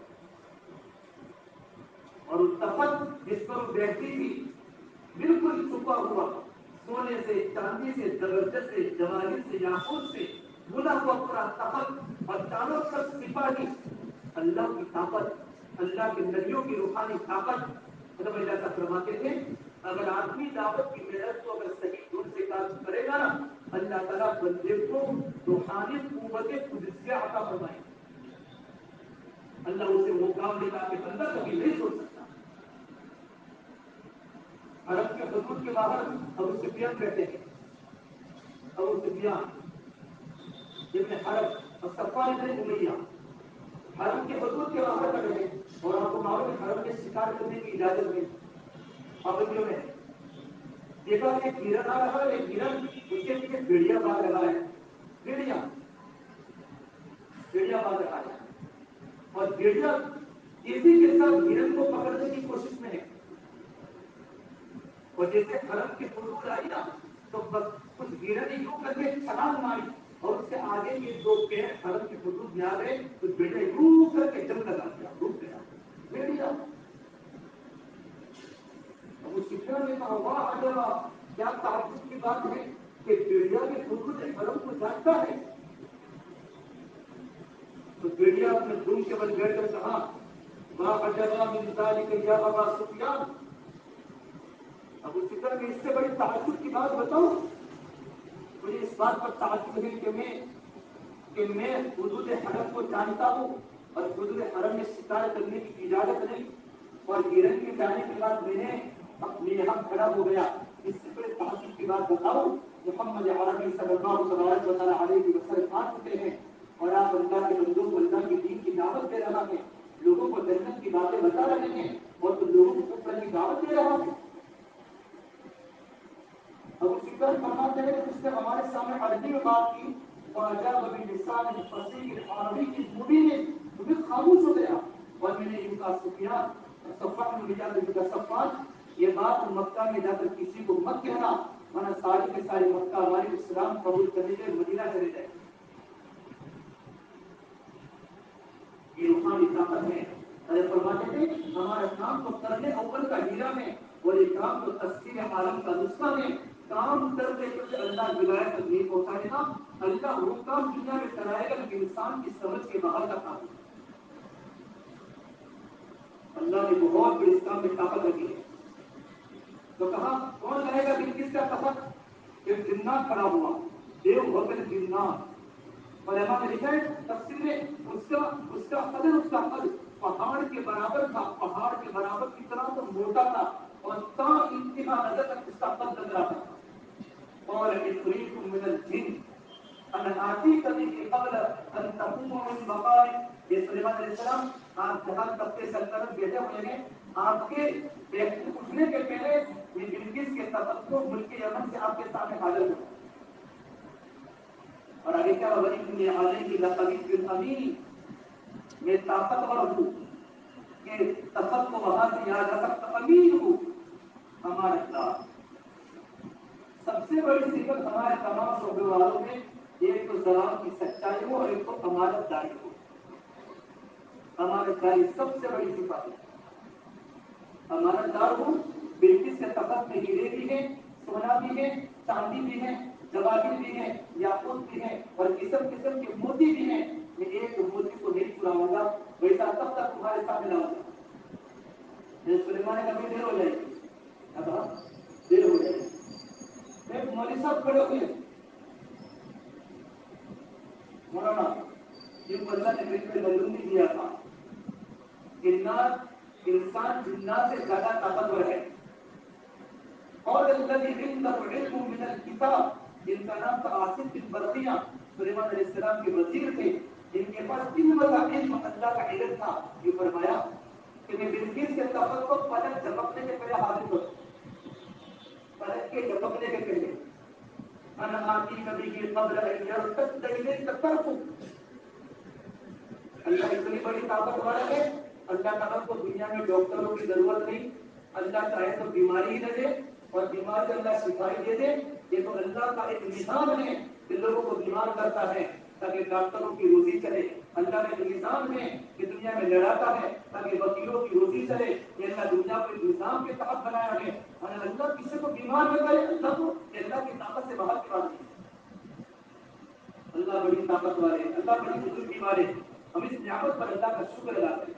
اور اس تخت جس پر وہ بیٹھتی تھی بالکل چھپا ہوا، سونے سے چاندی سے زبردست سے جواہر سے یاقوت سے بنا ہوا پورا تخت، اور چاروں طرف سپاہی، اللہ کی طاقت، اللہ کے نبیوں کی روحانی طاقت۔ مطلب ایسا فرماتے تھے اگر آدمی دعوت کی محنت کو اگر صحیح دور سے کام کرے گا نا، اللہ تعالیٰ بندے کو روحانی قوت قدسیہ عطا فرمائے، اللہ اسے وہ کام دکھا کے بندہ کبھی نہیں سوچ سکتا۔ عرب کے حدود کے باہر ابو سفیان کہتے ہیں، ابو سفیان ابن حرب اور صفوان بن امیہ حرم کے حدود کے باہر کر رہے ہیں، اور آپ کو معلوم ہے حرم میں شکار کرنے کی اجازت نہیں، پابندیوں میں دیکھا کہ ہرن آ رہا ہے، ہرن اس کے پیچھے بھیڑیا باندھ رہا ہے، بھیڑیا باندھ رہا ہے، اور بھیڑیا تیزی کے ساتھ ہرن کو پکڑنے کی کوشش میں ہے، اور جیسے حرم کی حدود آئی نا تو بس کچھ ہرن یوں کر کے چھلانگ ماری، اور اس سے آگے کے دو پیر حرم کی حدود میں آ گئے تو بھیڑیا یوں کر کے جم لگا دیا، رک گیا بھیڑیا۔ ابو سفیان نے کہا واہ عجبا، کیا تعجب کی بات ہے کہ بھیڑیا کے حدود حرم کو جانتا ہے۔ تو بھیڑیا اپنے دم کے بل بیٹھ کر کہا واہ عجبا من ذلک یا ابا سفیان، ابو سفیان میں اس سے بڑی تعجب کی بات بتاؤں، مجھے اس بات پر تعجب ہے کہ میں کہ میں حدود حرم کو جانتا ہوں اور حدود حرم میں شکار کرنے کی اجازت نہیں، اور ہرن کے جانے کے بعد میں نے اپنے یہاں کھڑا ہو گیا، اس سے بڑے تعجب کی بات بتاؤں، محمد عربی صلی اللہ علیہ وسلم آ چکے ہیں اور آپ اللہ کے بندوں کو اللہ کی دین کی دعوت دے رہا ہے، لوگوں کو جنت کی باتیں بتا رہے ہیں اور تو لوگوں کو اوپر کی دعوت دے رہا ہے۔ ابو سفیان فرماتے ہیں کہ اس نے ہمارے سامنے عربی میں بات کی، وَأَجَابَ بِلِسَانٍ فَصِیحٍ عَرَبِیٍّ مُبِینٍ، تو پھر خاموش ہو گیا، اور میں نے ان کا سفیان صفوان بن جابر بن صفوان، یہ بات مکہ میں جا کر کسی کو مت کہنا، ورنہ سارے کے سارے مکہ والے اسلام قبول کرنے کے مدینہ چلے جائیں۔ یہ روحانی طاقت ہے۔ حضرت فرماتے تھے ہمارا کام تو کرنے اول کا ہیرا ہے اور یہ کام تو تسخیر عالم کا نسخہ ہے، کام کرتے کرتے اللہ ولایت تک نہیں پہنچائے گا، اللہ وہ کام دنیا میں کرائے گا کہ انسان کی سمجھ کے باہر کا کام ہے۔ اللہ نے بہت بڑی اسلام میں طاقت رکھی ہے، تو کہا کون لائے گا بلکہ کا طاقت؟ ایک جنات کھڑا ہوا، دیو بھگت جنات، اور علماء نے لکھا ہے تفسیر میں اس کا قد پہاڑ کے برابر تھا، پہاڑ کے برابر کتنا تو موٹا تھا اور تا انتہا نظر تک اس کا قد لگ رہا تھا۔ اور عفریت من الجن ان آتی کبھی کے قبل ان تقوم من مقام، یہ سلیمان علیہ السلام آپ جہاں تخت سلطنت بیٹھے ہوئے ہیں، آپ کے اٹھنے کے پہلے یہ بلقیس کے تخت کو ملک یمن سے آپ کے سامنے حاضر ہوا، اور آگے کیا ولی علیہ لقبی الامین، میں طاقتور ہوں کہ تخت کو وہاں سے یہاں جا سکتا، امین ہوں۔ ہمارے اللہ سب سے بڑی صفت ہمارے تمام شعبے والوں میں ایک تو زبان کی سچائی ہو اور ایک تو امانت داری ہو، امانت داری سب سے بڑی صفت ہے۔ امانت دار ہوں، بلقیس کے تخت میں ہیرے بھی ہیں، سونا بھی ہے، چاندی بھی ہے، جواہر بھی ہے، یاقوت بھی ہے اور قسم قسم کے موتی بھی ہیں، میں ایک موتی کو نہیں چراؤں گا، ویسا تب تک تمہارے سامنے لاؤں گا۔ سلیمان نے کبھی دیر ہو جائے گی، اب دیر ہو جائے گی، ایک مولوی صاحب کھڑے ہوئے، مولانا جن کو اللہ نے مل میں معلوم نہیں دیا تھا، جنات انسان جنات سے زیادہ طاقتور ہے، اور الذي عنده علم من الكتاب، جن کا نام تھا عاصم بن برقیہ، سلیمان علیہ السلام کے وزیر تھے، جن کے پاس علم کا علم اللہ کا علم تھا، یہ فرمایا کہ میں بلقیس کے تخت کو پلک جھپکنے کے پہلے حاضر کروں، پلک کے جھپکنے کے پہلے، انا آتی کبھی کے قبل ان یرتد الیک طرفک، اللہ اتنی بڑی طاقت والا ہے، اللہ تعالیٰ کو دنیا میں ڈاکٹروں کی ضرورت نہیں، اللہ چاہے تو بیماری ہی نہ دے اور بیمار سے اللہ شفائی دے دے، یہ تو اللہ کا ایک نظام ہے کہ لوگوں کو بیمار کرتا ہے تاکہ ڈاکٹروں کی روزی چلے، اللہ کا ایک نظام ہے کہ دنیا میں لڑاتا ہے تاکہ وکیلوں کی روزی چلے، یہ اللہ دنیا کو ایک نظام کے تحت بنایا ہے، اور اللہ کسی کو بیمار نہ کرے، اللہ کو اللہ کی طاقت سے باہر کی بات نہیں، اللہ بڑی طاقت والے، اللہ بڑی بزرگی والے، ہم اس نعمت پر اللہ کا شکر ادا کریں۔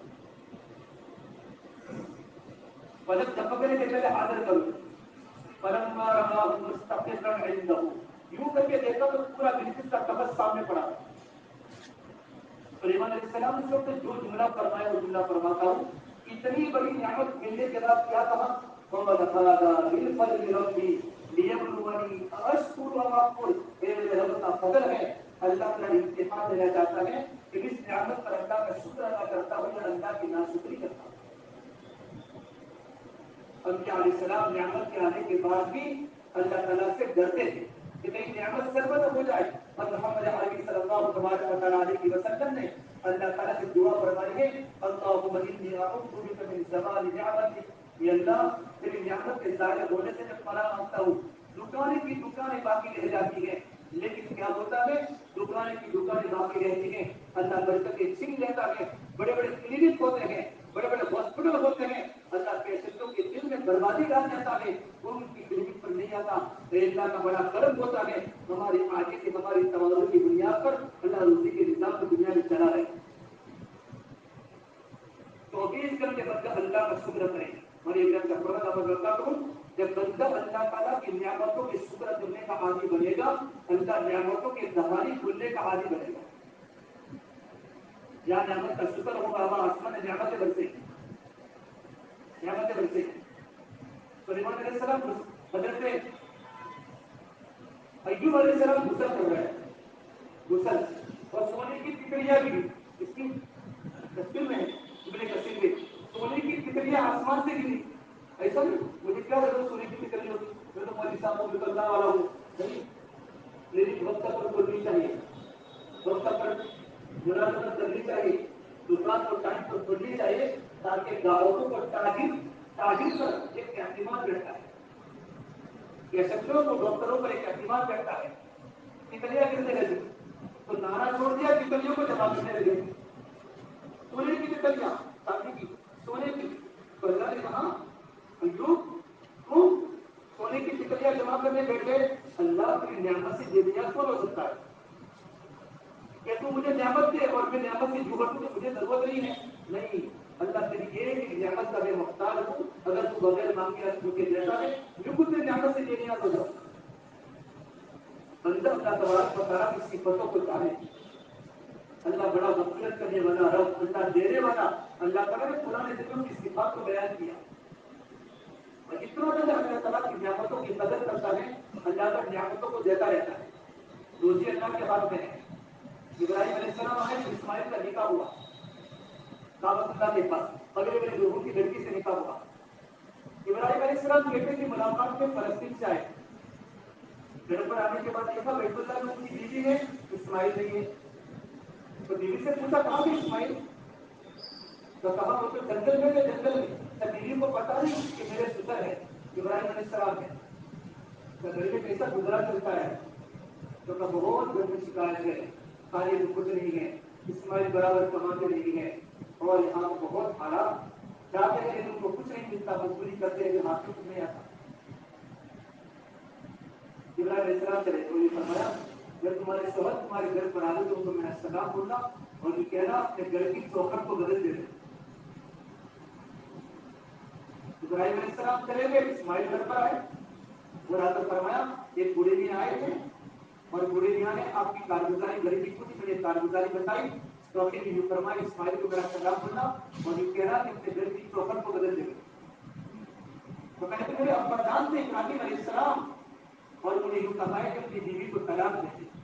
پلک جھپکنے کے پہلے حاضر کرو، فلما رآہ مستقرا عنده، یوں کر کے دیکھا تو پورا بلقیس کا تخت سامنے پڑا۔ سلیمان علیہ السلام اس وقت جو جملہ فرمایا وہ جملہ فرماتا ہوں، اتنی بڑی نعمت ملنے کے بعد کیا کہا، قال هذا من فضل ربی لیبلونی اشکر ام اکفر، یہ میرے رب کا فضل ہے، اللہ کا امتحان لینا چاہتا ہے کہ اس نعمت پر اللہ کا شکر ادا کرتا ہوں یا اللہ کی ناشکری کرتا ہوں۔ انبیاء علیہ السلام نعمت کے آنے کے بعد بھی اللہ تعالیٰ سے ڈرتے تھے کہ کہیں نعمت سربت ہو جائے، اور محمد عربی صلی اللہ علیہ وسلم نے اللہ تعالیٰ سے دعا فرمائی ہے، اللہم انی اعوذ بک من زوال نعمتک، یہ اللہ تیری نعمت کے ضائع ہونے سے میں پناہ مانگتا ہوں۔ دکانیں کی دکانیں باقی رہ جاتی ہیں، لیکن کیا ہوتا ہے، دکانیں کی دکانیں باقی رہتی ہیں، اللہ برکتیں چھین لیتا ہے، بڑے بڑے کلینک ہوتے ہیں، بڑے بڑے ہاسپٹل ہوتے ہیں، اللہ پیشنٹوں کے دل میں بربادی ڈال دیتا ہے، وہ ان کی کلینک پر نہیں آتا، اللہ کا بڑا کرم ہوتا ہے، ہماری آگے سے ہماری تواضع کی بنیاد پر اللہ روزی کے نظام کو دنیا میں چلا رہے۔ 24 گھنٹے بندہ اللہ کا شکر کرے، اور ایک گھنٹہ پڑھا کرتا ہوں، جب بندہ اللہ تعالیٰ کی نعمتوں کے شکر کرنے کا عادی بنے گا، اللہ نعمتوں کے دہانی کھلنے کا عادی بنے گا۔ یا نعمت کا شکر ہوگا ہوا آسمان میں نعمتیں برسے گی، نعمتیں برسے گی۔ سلیمان علیہ السلام حضرت ایوب علیہ السلام غسل کر رہے ہیں، غسل، اور سونے کی تکڑیاں بھی، اس کی تصویر میں ہے ابن کثیر میں، سونے کی تکڑیاں آسمان سے گری۔ ایسا نہیں مجھے کیا ضرورت سونے کی تکڑی ہوتی، میں تو مولوی صاحب کو نکلنا والا ہوں، نہیں، میری وقت پر بولنی چاہیے، وقت پر ملازمت کرنی چاہیے، دکان کو ٹائم پر کھولنی چاہیے، تاکہ گاہکوں کو تاجر پر ایک اعتماد رہتا ہے، گیسٹوں کو ڈاکٹروں پر ایک اعتماد رہتا ہے۔ تکلیاں گرنے لگی تو نعرہ چھوڑ دیا، تکلیوں کو جواب دینے لگے، سونے کی تکلیاں، چاندی کی، سونے کی، تو اللہ نے کہا ایوب تم سونے کی تکلیاں جمع کرنے بیٹھے، اللہ کی نعمت سے یہ دنیا کون ہو سکتا ہے کہ تو مجھے نعمت دے اور میں نعمت سے جھوٹ دوں، مجھے ضرورت نہیں ہے، نہیں، اللہ تیری ایک نعمت کا میں محتاج ہوں، اگر تو بغیر مانگے مجھے دیتا ہے میں خود سے نعمت سے دے دیا تو جاؤ۔ بندہ اللہ تبارک و تعالیٰ کی صفتوں کو جانے، اللہ بڑا مغفرت کرنے والا رب، اللہ دینے والا، اللہ تعالیٰ نے قرآن کریم کی صفات کو بیان کیا، اور اتنا زیادہ اللہ تعالیٰ کی نعمتوں کی قدر کرتا ہے، اللہ کا نعمتوں کو دیتا رہتا ہے۔ روزی اللہ کے ہاتھ میں ہے۔ ابراہیم علیہ السلام آئے تو اسماعیل کا نکاح ہوا کعبۃ اللہ کے پاس، بڑے بڑے لوگوں کی لڑکی سے نکاح ہوا۔ ابراہیم علیہ السلام بیٹے کی ملاقات میں فلسطین سے آئے، گھر پر آنے کے بعد دیکھا بیت اللہ میں ان کی بیوی ہے، اسماعیل نہیں ہے، تو بیوی سے پوچھا کہاں گئے اسماعیل، تو کہا وہ تو جنگل میں گئے، جنگل میں، تو بیوی کو پتا نہیں کہ میرے سسر ہے ابراہیم علیہ السلام ہے، تو گھر میں کیسا گزرا چلتا ہے، تو کہا بہت بڑی شکایت ہے، خالی کچھ نہیں ہے، اسماعیل برابر کماتے نہیں ہے، اور یہاں بہت حالات جاتے ہیں ان کو کچھ نہیں ملتا، مزدوری کرتے ہیں ہاتھ میں نہیں آتا۔ ابراہیم علیہ السلام چلے تو یہ فرمایا جب تمہارے شوہر تمہارے گھر پر آئے تو ان کو میرا سلام بولنا اور یہ کہنا اپنے گھر کی چوکھٹ کو بدل دے دیں۔ ابراہیم علیہ السلام چلے گئے، اسماعیل گھر پر آئے، اور آ کر فرمایا ایک بوڑھے میاں آئے تھے اور بوڑھے میاں نے آپ کی کارگزاری گھر کی کچھ میں نے کارگزاری بتائی، تو پھر یہ فرمایا اسماعیل کو میرا سلام بولنا اور یہ کہنا کہ اپنے گھر کی چوکھٹ کو بدل دے دیں۔ تو کہتے میرے ابا جان تھے ابراہیم علیہ السلام، اور انہوں نے یوں کہا ہے کہ اپنی بیوی کو طلاق دے دیں۔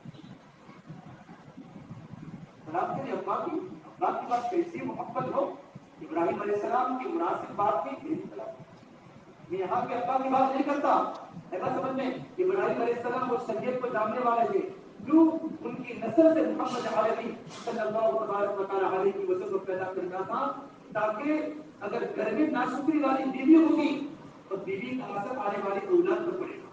طلاق دے دیں، ابا کی بات کیسی محبت ہو، ابراہیم علیہ السلام کی مناسب بات نہیں میری طلاق، میں یہاں کے ابا کی بات نہیں کرتا، ایسا سمجھ میں ابراہیم علیہ السلام وہ شریعت کو جاننے والے تھے، کیوں ان کی نسل سے محمد عربی صلی اللہ علیہ وسلم کو پیدا کرنا تھا، تاکہ اگر گھر میں ناشکری والی بیوی ہوگی تو بیوی کا اثر آنے والی اولاد پر پڑے گا۔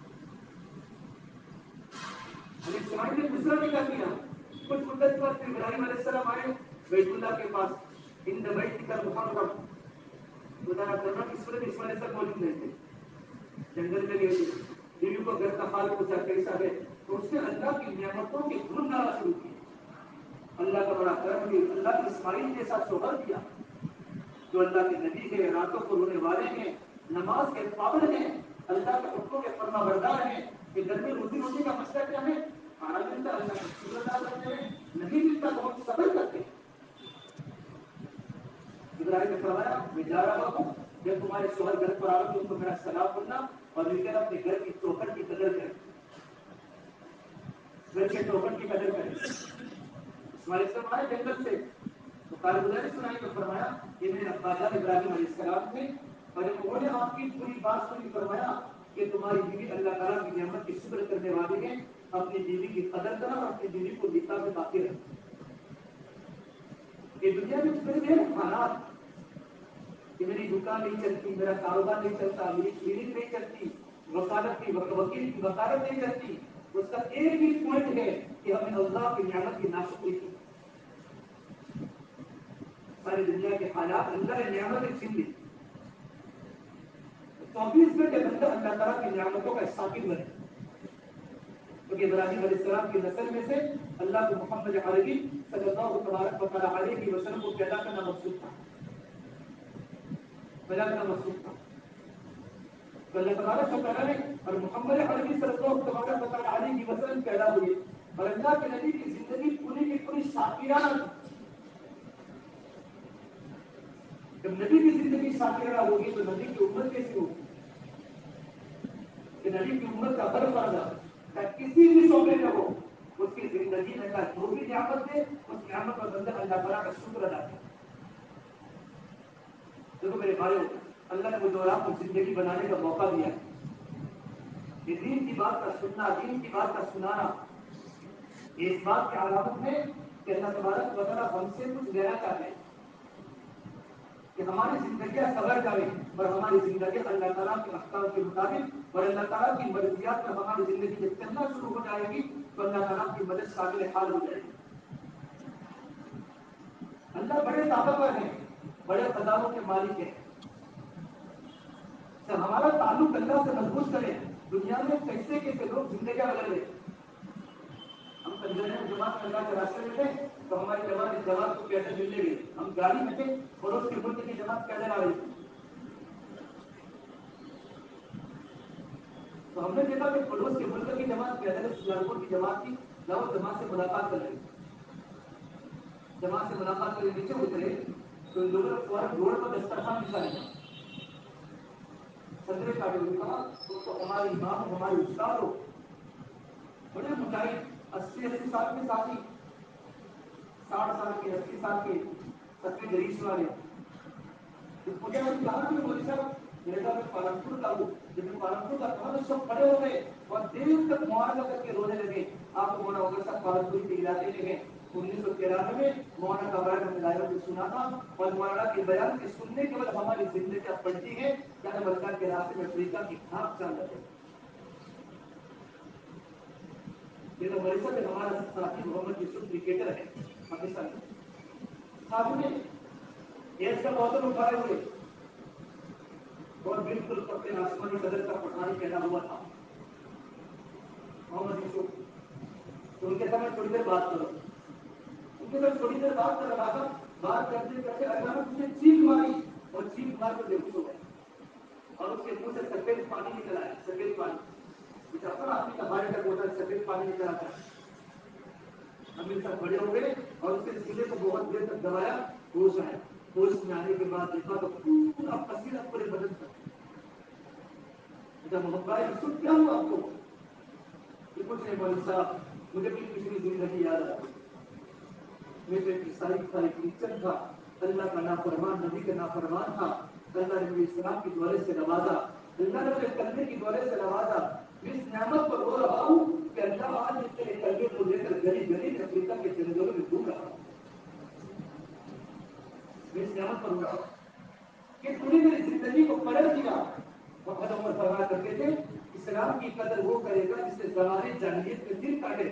اسماعیل نے دوسرا بھی کیا کیا، کچھ مدت بعد پھر ابراہیم علیہ السلام آئے بیت اللہ کے پاس، ان بیت کا محرم، خدا کرنا کی صورت اسماعیل سب موجود نہیں تھے، جنگل میں گئے تھے، بیوی کو گھر کا حال پوچھا کیسا ہے، تو اس نے اللہ کی نعمتوں کے گن گانا شروع کیا، اللہ کا بڑا کرم ہے، اللہ نے اسماعیل کے ساتھ شوہر دیا جو اللہ کے نبی ہے، راتوں کو رونے والے ہیں، نماز کے پابند ہیں، اللہ کے حکموں کے فرما بردار ہیں، کہ گھر میں روزی روٹی کا مسئلہ کیا ہے، کھانا ملتا اللہ کا شکر ادا کرتے ہیں، نہیں ملتا تو ہم صبر کرتے ہیں۔ ابراہیم نے فرمایا میں جا رہا ہوں، جب تمہارے شوہر گھر پر آؤ تو ان کو میرا سلام بولنا اور مل کر اپنے گھر کی چوکھٹ کی قدر کریں، گھر کے چوکھٹ کی قدر کریں۔ اسماعیل السلام آئے جنگل سے تو کارگزاری سنائی تو فرمایا یہ میرے ابا جان ابراہیم علیہ السلام تھے، اور انہوں نے آپ کی پوری بات سنی، فرمایا کہ تمہاری بیوی اللہ تعالیٰ کی نعمت کی شکر کرنے والی ہے، اپنی بیوی کی قدر کرنا اور اپنی بیوی کو نکاح میں باقی رکھنا۔ یہ دنیا میں صرف ہے حالات کہ میری دکان نہیں چلتی، میرا کاروبار نہیں چلتا، میری کلینک نہیں چلتی، وکالت کی وکیل کی وکالت نہیں چلتی، اس کا ایک ہی پوائنٹ ہے کہ ہمیں اللہ کی نعمت کی ناشکری کی۔ ساری دنیا کے حالات اللہ نے نعمتیں چھین لی، 24 گھنٹے بندہ اللہ تعالیٰ کی نعمتوں کا شاکر بنے، کیونکہ ابراہیم علیہ السلام کی نسل میں سے اللہ کو محمد عربی صلی اللہ علیہ وسلم کو پیدا کرنا مقصود تھا، پیدا کرنا مقصود تھا۔ تو اللہ تعالیٰ نے اور محمد عربی صلی اللہ علیہ وسلم پیدا ہوئے، اور اللہ کے نبی کی زندگی پوری کی پوری شاکرانہ تھی، جب نبی کی زندگی شاکرہ ہوگی تو نبی کی امت کیسی ہوگی؟ کہ نبی کی امت کا ہر فرد کسی بھی شعبے میں ہو اس کی زندگی میں کا جو بھی نعمت ہے اس نعمت پر بندہ اللہ تعالیٰ کا شکر ادا کرے. دیکھو میرے بھائیو، اللہ نے مجھے اور آپ کو زندگی بنانے کا موقع دیا ہے. یہ دین کی بات کا سننا، دین کی بات کا سنانا، اس بات کی علامت ہے کہ اللہ تبارک و تعالیٰ ہم سے کچھ لینا چاہتے ہیں کہ ہماری زندگیاں سبر جائیں اور ہماری زندگی اللہ تعالیٰ کے احکام کے مطابق اور اللہ تعالیٰ کی مرضیات میں ہماری زندگی جب چلنا شروع ہو جائے گی تو اللہ تعالیٰ کی مدد شامل حال ہو جائے گی. اللہ بڑے طاقتور ہیں، بڑے خزانوں کے مالک ہیں. جب ہمارا تعلق اللہ سے مضبوط کریں، دنیا میں کیسے کیسے لوگ زندگیاں بدل گئے. ہم تنظیم جماعت اللہ کے راستے میں تھے تو ہماری جماعت کو پیسے ملنے گئے. ہم گاڑی میں تھے پڑوس کے ملک کی جماعت پیدل آ رہی تھی تو ہم نے دیکھا کہ پڑوس کے ملک کی جماعت پیدل سیالکوٹ کی جماعت کی جاؤ جماعت سے ملاقات کر رہی. جماعت سے ملاقات کر نیچے اترے تو ان لوگوں نے فوراً روڈ پر دسترخوان بچھا لیا، صدرے کاٹے ہوئے. کہا تو ہمارے امام ہمارے استاد ہو، بڑے مجاہد 80 سال کے ساتھی، 60 سال کے 80 سال کے سفید ریش والے. مجھے کہا کہ مودی صاحب میرے کہا میں پالنپور کا ہوں. جب میں پالنپور کا تھا تو سب کھڑے ہو گئے اور دیر تک معاہدہ کر کے رونے لگے. آپ کو مولانا ہوگا صاحب پالنپور کے علاقے میں گئے 1993 میں مولانا کا بیان ہم نے کو سنا تھا اور مولانا کے بیان کے سننے کے بعد ہماری زندگی پلٹی ہے. کیا اللہ کے راستے میں افریقہ کی کھانپ چل رہے. یہ مریض میں ہمارا ساتھی محمد یوسف کرکٹر ہے پاکستان میں. ساتھ میں ایک کا بوتل اٹھائے ہوئے اور بالکل پتے آسمانی قدر کا پٹھانی پیدا ہوا تھا محمد یوسف. تو ان کے ساتھ میں تھوڑی دیر بات کروں، ان کے ساتھ تھوڑی دیر بات کر رہا تھا. بات کرتے کرتے اچانک مجھے چیخ ماری اور چیخ مار کر بے ہوش ہو گئے اور اس کے منہ سے سفید پانی نکل آیا. سفید پانی اپنا آدمی کا بھائی کا بوتل سفید پانی نکل آتا ہے. ہم میرے ساتھ بڑے ہو گئے اور اس کے سینے کو بہت دیر تک دبایا. ہوش آیا. ہوش میں آنے کے بعد دیکھا تو پورا پسینہ پورے بدن پر. محمد بھائی سن کیا ہوا آپ کو؟ کہ کچھ نہیں مولوی صاحب، مجھے بھی پچھلی زندگی یاد آ گئی. میرے عیسائی تھا، ایک کرسچن تھا، اللہ کا نافرمان نبی کا نافرمان تھا. اللہ نے مجھے اسلام کی دولت سے نوازا، اللہ نے مجھے کلمے کی دولت سے نوازا. میں اس نعمت پر رو رہا ہوں کہ اللہ آج میرے کلمے کو لے کر گلی گلی میں افریقہ کے جنگلوں میں گھوم رہا ہوں. میں اس نعمت پر رو رہا ہوں کہ تم نے میری زندگی کو قدر دیا. محمد عمر فرما کرتے تھے اسلام کی قدر وہ کرے گا جس سے زمانے جاہلیت کے دل کاٹے.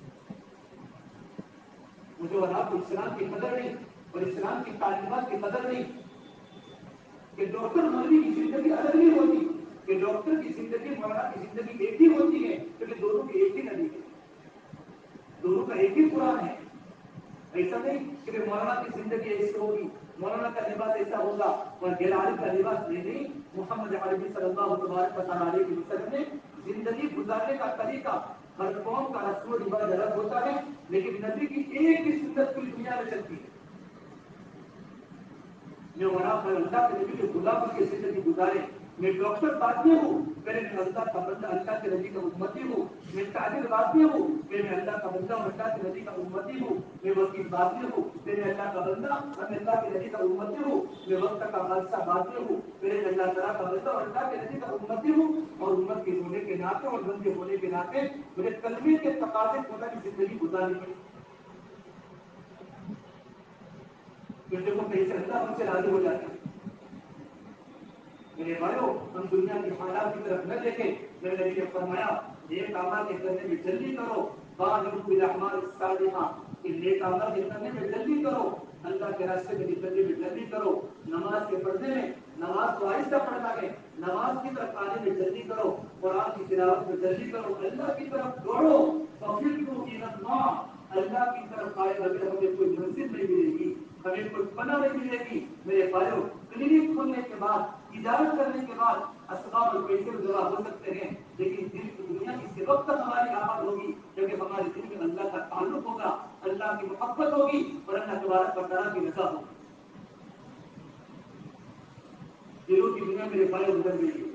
مجھے اور آپ کو اسلام کی قدر نہیں اور اسلام کی تعلیمات کی قدر نہیں کہ ڈاکٹر مولوی کی زندگی الگ نہیں ہوتی، کہ ڈاکٹر کی زندگی مولانا کی زندگی ایک ہی ہوتی ہے کیونکہ دونوں کی ایک ہی نبی ہے، دونوں کا ایک ہی قرآن ہے. ایسا نہیں کہ مولانا کی زندگی ایسی ہوگی، مولانا کا لباس ایسا ہوگا اور غیر عالم کا لباس نہیں. محمد عربی صلی اللہ علیہ وسلم نے زندگی گزارنے کا طریقہ ہر قوم کا رسم و رواج الگ ہوتا ہے، لیکن نبی کی ایک ہی سنت پوری دنیا میں چلتی ہے. میں اللہ کے نبی کے غلام کی زندگی گزارے. میں ڈاکٹر بعد میں ہوں، میں اللہ کا بندہ اللہ کے نبی کا امتی ہوں. میں تاجر بعد میں ہوں، میں اللہ کا بندہ اور اللہ کے نبی کا امتی ہوں. میں وکیل بعد میں ہوں، میں اللہ کا بندہ اور اللہ کے نبی کا امتی ہوں. میں وقت کا بادشاہ بعد میں ہوں، میں اللہ تعالیٰ کا بندہ اور اللہ کے نبی کا امتی ہوں. اور امت کے ہونے کے ناطے اور بندے ہونے کے ناطے مجھے کلمے کے تقاضے خدا کی زندگی گزارنی پڑی. وہ کہیں سے اللہ ہم سے راضی ہو جاتے ہیں. میرے بھائیوں، ہم دنیا کے حالات کی طرف نہ دیکھیں. میرے نبی نے فرمایا نیک اعمال کے کرنے میں جلدی کرو. بادروا بالاعمال الصالحہ، کہ نیک اعمال کے کرنے میں جلدی کرو، اللہ کے راستے میں نکلنے میں جلدی کرو. نماز کے پڑھنے میں نماز کو آہستہ پڑھنا ہے، نماز کی طرف آنے میں جلدی کرو، قرآن کی تلاوت میں جلدی کرو، اللہ کی طرف دوڑو. ففروا الی اللہ، اللہ کی طرف آئے بغیر ہمیں کوئی منزل نہیں ملے گی، ہمیں کوئی پناہ نہیں ملے گی. میرے بھائیوں، کلینک کھولنے کے بعد، تجارت کرنے کے بعد اسباب اور پیسے جمع ہو سکتے ہیں، لیکن دل کی دنیا اس وقت تک ہماری آباد ہوگی جبکہ ہمارے دل میں اللہ کا تعلق ہوگا، اللہ کی محبت ہوگی اور اللہ تبارک و تعالیٰ کی رضا ہوگی. دلوں کی دنیا میرے بھائی بدل گئی ہے.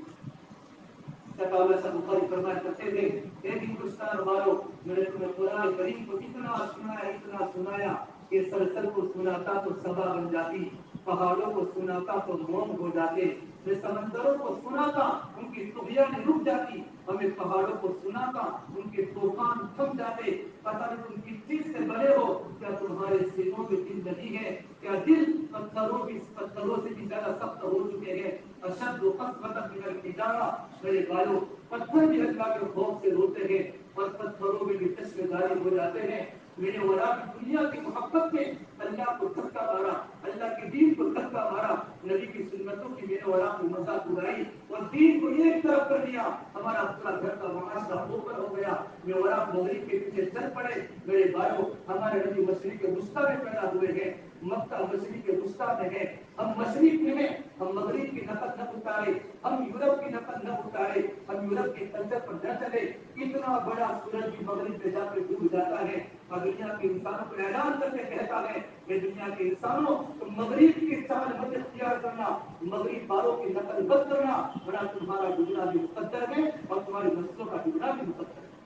بخاری فرمایا کرتے تھے اے ہندوستان والوں میں نے تمہیں قرآن کریم کو اتنا سنایا کہ سلسل کو سناتا تو صبا بن جاتی, پہاڑوں کو سناتا تو موم ہو جاتے, میں سمندروں کو سناتا ان کی طغیان رک جاتی, ہمیں پہاڑوں کو سناتا ان کے طوفان تھم جاتے. پتہ نہیں تم کس چیز سے بنے ہو, کیا تمہارے سینوں میں دل نہیں ہے, کیا دل پتھروں سے بھی زیادہ سخت ہو چکے ہیں. اشد و قسوۃ من الحجارہ, میرے بھائیوں پتھر بھی اللہ کے خوف سے روتے ہیں اور پتھروں میں بھی چشمے جاری ہو جاتے ہیں. میرے ولا کی دنیا کی محبت میں اللہ کو دھکا مارا, اللہ کے دین کو دھکا مارا, نبی کی سنتوں کی میرے ولا کو مذاق اڑائی اور دین کو ایک طرف کر دیا. ہمارا پورا گھر کا معاشرہ اوپر ہو گیا. میرے ولا مغرب کے پیچھے چل پڑے. میرے بھائیوں ہمارے نبی مشرق کے وسطیٰ میں پیدا ہوئے ہیں, مکہ مشرق کے وسطیٰ میں ہے, ہم مشرق میں ہیں, ہم مغرب کی نقل نہ اتارے, ہم یورپ کی نقل نہ اتارے, ہم یورپ کے کلچر پر نہ چلے. اتنا بڑا سورج بھی مغرب پہ جا کے ڈوب جاتا ہے اور دنیا کے انسانوں کو اعلان کر کے کہتا ہے کہ دنیا کے انسانوں تم مغرب کے چال مت اختیار کرنا, مغرب والوں کی نقل مت کرنا, ورنہ تمہارا ڈوبنا بھی مقدر ہے اور تمہاری نسلوں کا ڈوبنا بھی مقدر ہے.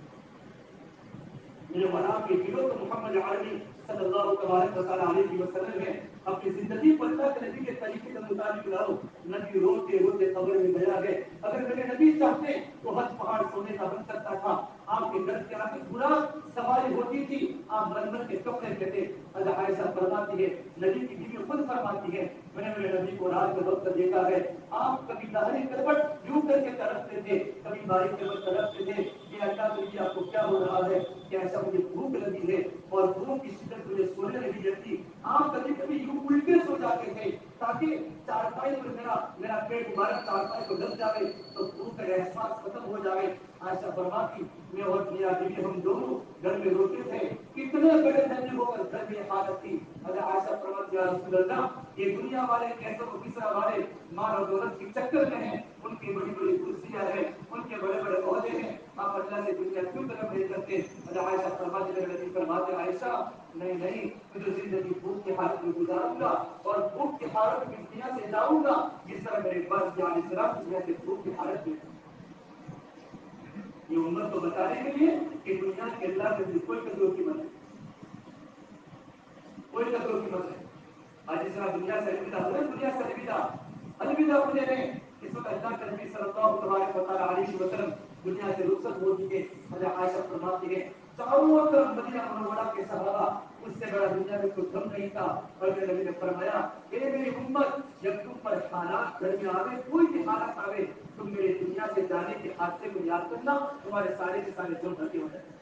میرے ولا کے دلوں کو محمد عربی صلی اللہ علیہ وسلم ہے اپنی زندگی کو اللہ کے نبی کے طریقے کے مطابق لاؤ. نبی روتے روتے قبر میں گیا ہے. اگر میرے نبی چاہتے تو ہر پہاڑ سونے کا بن سکتا تھا. آپ کے گھر کے آگے پورا سواری ہوتی تھی, آپ مرمر کے کپڑے کہتے. حضرت عائشہ فرماتی ہے, نبی کی بیوی خود فرماتی ہے, میں نے میرے نبی کو رات کے وقت دیکھا ہے, آپ کبھی داہنی کروٹ یوں کر کے تڑپتے تھے, کبھی بائیں کروٹ تڑپتے تھے کہ اللہ کے لیے آپ کو کیا ہو رہا ہے, کہ ایسا مجھے بھوک لگی ہے اور بھوک کی شدت مجھے سونے نہیں دیتی. آپ کبھی کبھی یوں الٹے سو جاتے تھے تاکہ چارپائی پر میرا پیٹ مبارک چارپائی کو لگ جائے تو بھوک کا احساس ختم ہو جائے. عائشہ فرماتی میں اور میرا بیوی ہم دونوں گھر میں روتے تھے, کتنے بڑے دھنی ہو کر گھر میں حالت تھی. حضرت عائشہ فرماتی یا رسول اللہ, یہ دنیا والے کیسے و کسرا والے مال اور دولت کے چکر میں ہیں, ان کی بڑی بڑی کرسیاں ہیں, ان کے بڑے بڑے عہدے ہیں, آپ اللہ سے دنیا کیوں طلب نہیں کرتے. حضرت عائشہ فرماتے عائشہ نہیں نہیں, میں تو زندگی بھوک کی حالت میں گزاروں گا اور بھوک کی حالت میں دنیا سے جاؤں گا جس طرح میرے باپ علیہ السلام دنیا سے بھوک کی حالت میں. یہ امت کو بتانے کے لیے کہ دنیا کے اللہ سے کوئی قدر کی مت ہے, کوئی قدر کی مت ہے. آج اس طرح دنیا سے الوداع ہو, دنیا سے الوداع ہو جائے. اس وقت اللہ کے نبی صلی اللہ علیہ وسلم دنیا سے رخصت ہو چکے. حضرت عائشہ فرماتی ہے چاروں طرف مدینہ منورہ کے صحابہ, اس سے بڑا دنیا میں کوئی غم نہیں تھا. اور میرے نبی نے فرمایا اے میری امت, جب تم پر حالات گھر میں آوے, کوئی بھی حالات آوے, تم میرے دنیا سے جانے کے حادثے کو یاد کرنا, تمہارے سارے کے سارے جو بھرتے ہو جائیں.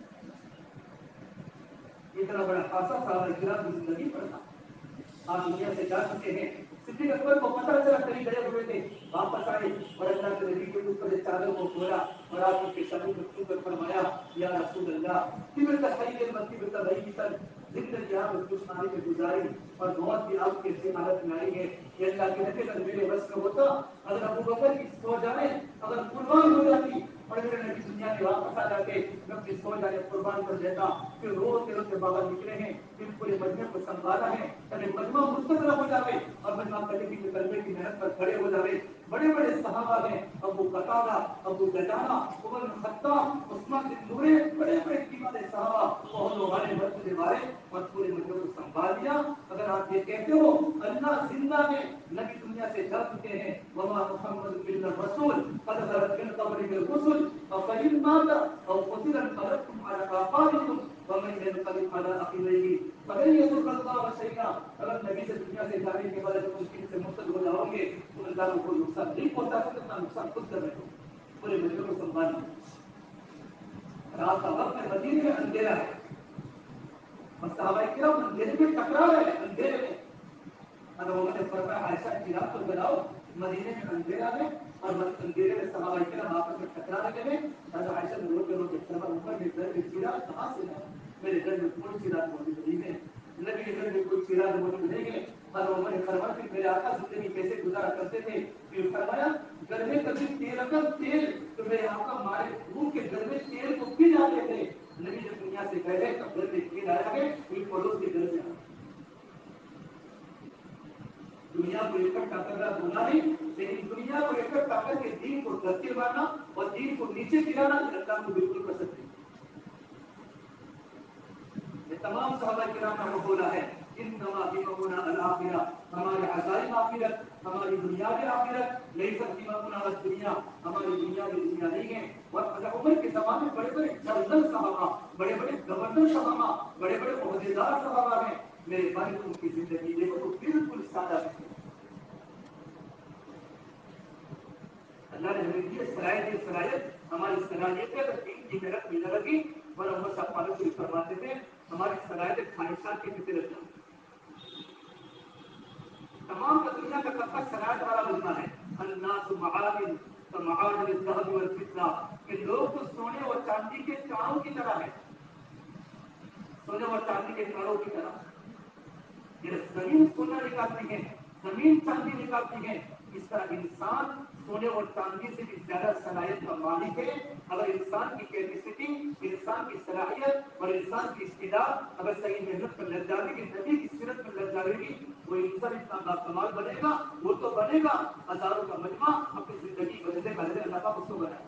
اتنا بڑا خاصا صحابہ کرام کی زندگی پر تھا. آپ دنیا سے جا چکے ہیں. صدیق اکبر کو پتہ چلا کہیں گئے ہوئے تھے, واپس آئے اور اللہ کے نبی کے اوپر چادر کو کھولا اور آپ کے سامنے کو چھو کر فرمایا یا رسول اللہ تمہیں تحیل المسیح بتبعیتاً, زندگی آپ اس دشمانی میں گزاری اور موت بھی آپ کی ایسی حالت میں آئی ہے کہ اللہ کے نبی اگر میرے بس میں ہوتا, اگر ابو بکر کی سو جائے اگر قربان ہو جاتی اور میرے نبی دنیا میں واپس آ جاتے, میں اپنی سو جانے قربان کر دیتا. پھر روتے روتے باہر نکلے ہیں, پھر پورے مجمع کو سنبھالا ہے تاکہ مجمع مستقل ہو جائے اور مجمع کبھی بھی کلمے کی محنت پر کھڑے ہو جائے. بڑے بڑے صحابہ ہیں, ابو قتادہ, ابو دجانہ, عمر بن خطاب, عثمان بن نورے, بڑے بڑے قیمت صحابہ, بہت لوگوں نے مسجد والے اور پورے مجمع کو سنبھال دیا. اگر آپ یہ کہتے ہو اللہ زندہ ہے, نبی دنیا سے جا چکے ہیں, وما محمد الا رسول قد خلت من قبله الرسل افإن مات او قتل انقلبتم على اعقابكم ومن ينقلب على عقبيه فلن يضر الله شيئا. اگر نبی سے دنیا سے جانے کے بعد جب مشکل سے مرتد ہو جاؤ گے تو اللہ کو کوئی نقصان نہیں پہنچا سکتا, نقصان خود کر رہے ہو. پورے مجمع کو سنبھال لیا. رات کا وقت ہے, مدینے میں اندھیرا ہے, صحابہ کرام اندھیرے میں ٹکرا رہے ہیں, اندھیرے میں. اگر وہ نے فرمایا عائشہ چراغ تو جلاؤ, مدینے میں اندھیرا ہے اور اندھیرے میں صحابہ کرام آپس میں ٹکرا رہے ہیں. حضرت عائشہ نے روتے روتے فرمایا اوپر میرے گھر میں چراغ کہاں سے ہے, میرے گھر میں کوئی چراغ موجود نہیں ہے, نبی کے گھر میں کوئی چراغ موجود نہیں ہے. حضرت عمر نے فرمایا کہ میرے آقا زندگی کیسے گزارا کرتے تھے. پھر فرمایا گھر میں کبھی تیل تو میرے آقا ہمارے منہ کے گھر میں تیل کو پی جاتے تھے. نبی جب دنیا سے گئے تب گھر میں تیل آیا ہے, پھر پڑوس کے گھر سے آیا. دنیا کو اکٹھا کرنا گناہ نہیں، لیکن دنیا کو اکٹھا کر کے دین کو دھکے مارنا اور دین کو نیچے گرانا اللہ کو بالکل پسند نہیں۔ یہ تمام صحابہ کرام کا مقولہ ہے، انما هممنا الآخرہ، ہمارے عزائم آخرت، ہماری بنیاد آخرت، لیس هممنا الدنیا، ہماری بنیاد دنیا نہیں ہے۔ اور حضرت عمر کے زمانے میں بڑے بڑے جنرل صحابہ، بڑے بڑے گورنر صحابہ، بڑے بڑے عہدیدار صحابہ ہیں، میرے بھائی ان کی زندگی دیکھو تو بالکل سادہ ہے۔ اللہ نے ہمیں یہ صلاحیت ہماری صلاحیت ہے، اگر دین کی محنت میں نہ لگی اور ہم سب پالو شریف فرماتے تھے ہماری صلاحیت خواہشات کے پیچھے لگ جاتی۔ تمام دنیا کا طبقہ صلاحیت والا مجمع ہے، الناس معادن کمعادن الذهب والفضة، کہ لوگ تو سونے اور چاندی کے کانوں کی طرح ہیں، سونے اور چاندی کے کانوں کی طرح۔ یہ زمین سونا نکالتی ہے، زمین چاندی نکالتی ہے، اس طرح انسان سونے اور چاندی سے بھی زیادہ صلاحیت کا مالک ہے۔ اگر انسان کی کیپیسٹی، انسان کی صلاحیت اور انسان کی استعداد اگر صحیح محنت پر لگ جائے گی، نبی کی سیرت پر لگ جائے گی، وہ انسان اتنا باکمال بنے گا، وہ تو بنے گا ہزاروں کا مجمع اپنی زندگی بدلنے کا اللہ پاک اس کو بنائے۔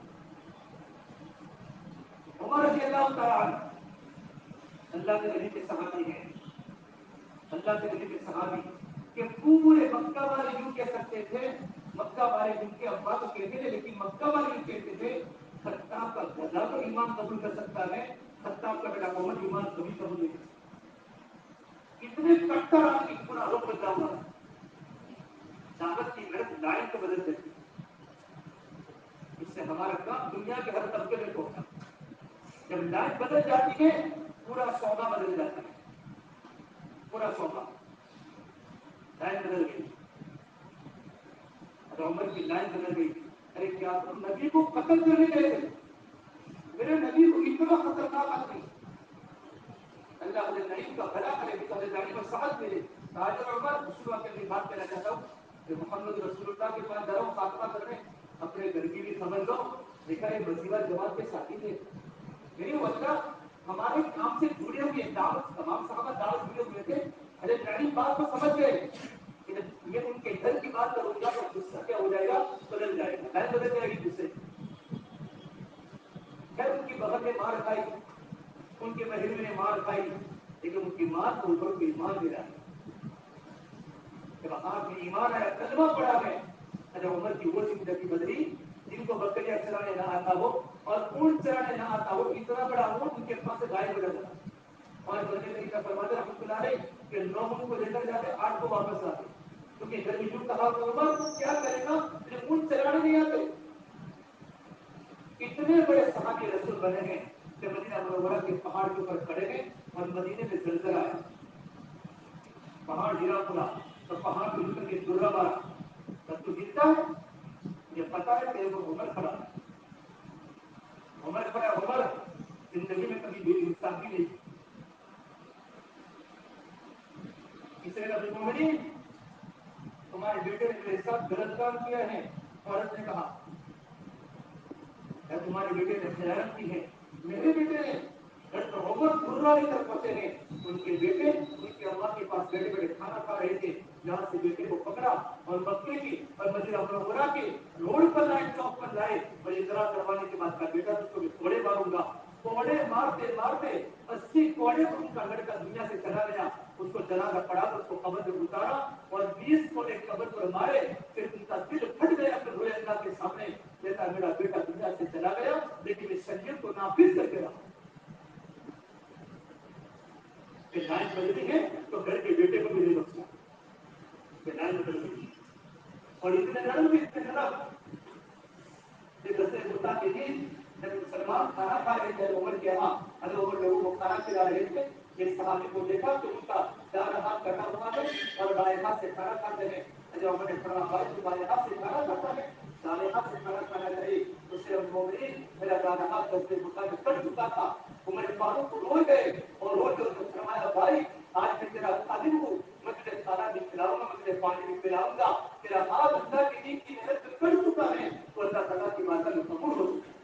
عمر رضی اللہ تعالیٰ عنہ اللہ کے نبی کے صحابی ہیں، اللہ کے نبی کے صحابی کہ پورے مکہ والے یوں کہہ سکتے تھے، مکہ والے جن کے ابا کو کہتے تھے لیکن مکہ والے یوں کہتے تھے خطاب کا گدھا تو ایمان قبول کر سکتا ہے، خطاب کا بیٹا محمد ایمان کبھی قبول نہیں کر سکتا۔ اتنے کٹر آدمی پورا رخ بدلا ہوا ہے، دعوت کی محنت لائن کو بدل دیتی ہے۔ اس سے ہمارا کام دنیا کے ہر طبقے میں ہوتا ہے، جب لائن بدل جاتی ہے پورا سودا بدل جاتا ہے، پورا سودا لائن بدل گئی، عمر کی لائن بدل گئی۔ ارے کیا تم نبی کو قتل کرنے گئے تھے؟ میرے نبی کو اتنا خطرناک آدمی، اللہ علیہ نعیم کا بھلا کرے کہ تمہیں جانے میں سمجھ ملے۔ حضرت عمر رسول اللہ کے بات کہنا چاہتا ہوں کہ محمد رسول اللہ کے پاس جاؤ خاتمہ کرنے، اپنے گھر کی بھی سمجھ لو، دیکھا یہ وزیرہ جماعت کے ساتھی تھے، میری وجہ ہمارے کام سے جڑے ہوئے دعوت، تمام صحابہ دعوت جڑے ہوئے تھے، ارے نعیم بات کو سمجھ گئے کہ میں ان کے گھر کی بات کروں گا تو غصہ کیا ہو جائے گا، بدل جائے گا، لائن بدل جائے گی غصے۔ خیر ان کی بغل میں مار کھائی، ان کے مہینے نے مار کھائی، لیکن ان کی ماں کو اوپر کو ایمان دے رہا ہے، جب آپ میں ایمان آیا کلمہ پڑا ہے، اگر عمر کی وہ زندگی بدلی جن کو بکریاں چلانے نہ آتا ہو اور اونٹ چلانے نہ آتا ہو، اتنا بڑا اونٹ ان کے پاس سے گائے بدل جاتا اور بندے طریقہ فرماتے رحمۃ اللہ علیہ کہ 9 کو لے کر جاتے 8 کو واپس آتے، کیونکہ گھر میں یوں کہا کہ عمر کیا کرے گا، مجھے اونٹ چلانے نہیں آتے۔ اتنے بڑے صحابی رسول بنے ہیں کہ مدینہ منورہ کے پہاڑ کے اوپر کھڑے ہیں اور مدینے میں زلزلہ آیا، پہاڑ گرا پڑا تو پہاڑ کو اتر کے درا مارا، تب تو گرتا ہے، یہ پتا ہے کہ وہ عمر کھڑا ہے، عمر کھڑا، عمر زندگی میں کبھی بے انصافی نہیں کی، کسی نے کبھی مومنین تمہارے بیٹے نے میرے ساتھ غلط کام کیا ہے، عورت نے کہا تمہارے بیٹے نے خیانت کی ہے، میرے بیٹے نے عمر برا نہیں کر پاتے ہیں، ان کے بیٹے ان کے اماں کے پاس بیٹھے بیٹھے کھانا کھا رہے تھے، یہاں سے بیٹے کو پکڑا اور مکے کی اور مدینہ منورہ کے روڈ پر لائے، چوک پر لائے اور اقرار کروانے کے بعد کہا بیٹا تجھ کو میں کوڑے ماروں گا، کوڑے مارتے مارتے 80 کوڑے پر ان کا لڑکا دنیا سے چلا گیا، اس کو جنازہ پڑا تو اس کو قبر میں اتارا اور 20 کوڑے قبر پر مارے، پھر ان کا دل پھٹ گیا پھر روئے اللہ کے سامنے، کہتا میرا بیٹا دنیا سے چلا گیا لیکن اس شریعت کو نافذ کر کے رہا۔ لائن بدلی ہے تو گھر کے بیٹے کو بھی نہیں بخشا، لائن بدل گئی اور اتنے نرم بھی اتنے نرم کہ جیسے ہوتا کہ جب مسلمان کھانا کھا رہے تھے عمر کے یہاں، اگر عمر لوگوں کو کھانا کھلا رہے تھے، ایک صحابی کو دیکھا کہ ان کا دائیں ہاتھ کٹا ہوا ہے اور بائیں ہاتھ سے کھانا کھاتے ہیں، جب عمر نے فرمایا بھائی تو بائیں ہاتھ سے کھانا کھاتا ہے، دائیں ہاتھ سے کھانا کھانا چاہیے، اس سے مومنین میرا دائیں ہاتھ سے مطابق کٹ چکا تھا، عمر فاروق کو رو گئے اور رو کے فرمایا بھائی آج میں تیرا خادم ہوں، میں تجھے کھانا بھی کھلاؤں گا، میں تجھے پانی بھی پلاؤں گا، تیرا ہاتھ اللہ کی دین کی محنت میں کٹ چکا ہے تو اللہ تعالیٰ کی بات میں قبول ہو چکا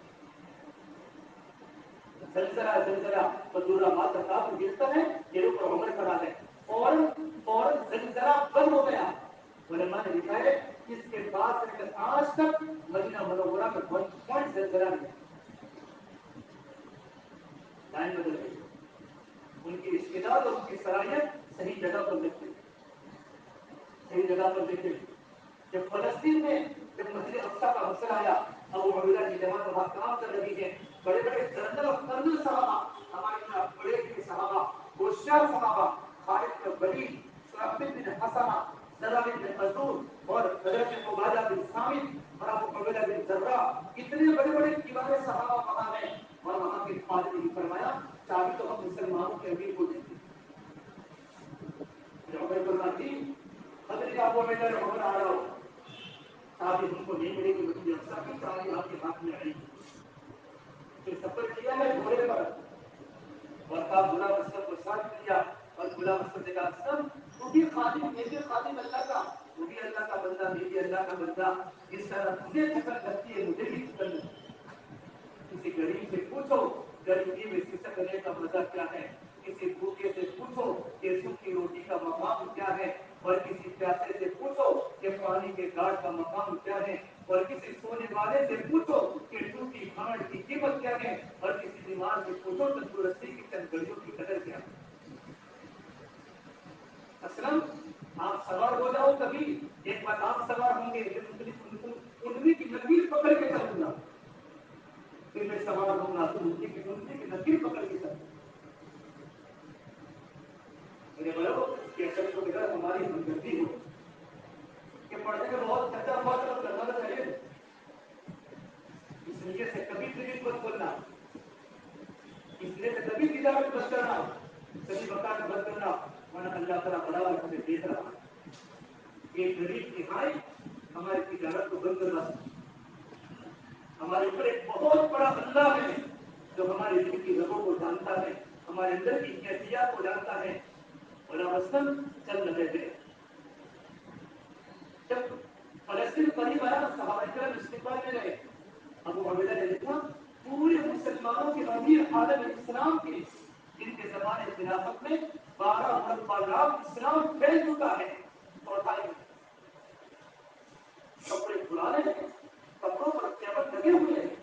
ہے۔ زلزلہ زلزلہ بدورہ ماتر کافر گرتا ہے، یہ اوپر عمر کھڑا ہے، فوراً زلزلہ بند ہو گیا اور تک مدینہ منورہ میں پوائنٹ زلزلہ نہیں لائن بدل گئی. ان کی استعداد اور ان کی صلاحیت صحیح جگہ پر دیکھتے صحیح جگہ پر دیکھتے. جب فلسطین میں جب مسجد اقصیٰ کا مسئلہ آیا ابو عبیدہ کی جماعت وہاں کام کر رہی ہے, بڑے بڑے کرنل صحابہ, ہمارے بڑے کے صحابہ, ہوشیار صحابہ, خالد بن ولید, ثابت بن حسنہ, زرع بن مسعود اور حضرت عبادہ بن صامت اور ابو عبیدہ بن جراح, اتنے بڑے بڑے کبار صحابہ وہاں ہیں. اور وہاں کے فاضل نے فرمایا چابی تو ہم مسلمانوں کے امیر کو دیں گے. عمر فرمایا جی حضرت ابو عبیدہ نے عمر آ رہا ہو, چابی ہم کو نہیں ملے گی, مسجد اقصیٰ کی چابی آپ کے ہاتھ میں آئی. پھر سفر کیا ہے گھوڑے پر اور کا غلام اسلم کو ساتھ کیا اور غلام اسلم نے کہا اسلم تو بھی خادم, یہ بھی خادم اللہ کا, وہ بھی اللہ کا بندہ, میں بھی اللہ کا بندہ, جس طرح تجھے فکر لگتی ہے مجھے بھی فکر لگتی ہے. کسی غریب سے پوچھو غریبی میں فکر کرنے کا مزہ کیا ہے, کسی بھوکے سے پوچھو کہ سوکھی روٹی کا مقام کیا ہے, اور کسی پیاسے سے پوچھو کہ پانی کے گاڑ کا مقام کیا ہے, اور کسی سونے والے سے پوچھو کہ ٹوٹی کھانڈ کی قیمت کیا ہے, اور کسی بیمار سے پوچھو تندرستی کی چند گھڑیوں کی قدر کیا ہے. اسلم آپ سوار ہو جاؤ کبھی, ایک بار آپ سوار ہوں گے انہیں کی لکیر پکڑ کے چلوں گا, پھر میں سوار ہوں گا تو ان کی لکیر پکڑ کے چلوں گا. میرے بڑوں کیسے تو بغیر ہماری ہمدردی ہو کہ پڑھنے میں بہت خرچہ ہوا تو کرنا تو چاہیے, اس لیے سے کبھی دلیل مت بولنا, اس لیے سے کبھی تجارت مت کرنا, کبھی مکان مت کرنا, ورنہ اللہ تعالیٰ بڑا اور ہمیں دیکھ رہا ہے. یہ غریب کی ہائے ہماری تجارت کو بند کرنا سکتی, ہمارے اوپر ایک بہت بڑا اللہ ہے جو ہمارے دل کی رگوں کو جانتا ہے, ہمارے اندر کی کیفیات کو جانتا ہے. غلام اسلم چل رہے تھے, جب فلسطین قریب آیا صحابہ کرام استقبال میں گئے. ابو عبیدہ نے دیکھا پورے مسلمانوں کے امیر عالم اسلام کے جن کے زمانے خلافت میں 12 مرتبہ نام اسلام پھیل چکا ہے, اور کپڑے پرانے ہیں, کپڑوں پر کیبل لگے ہوئے ہیں.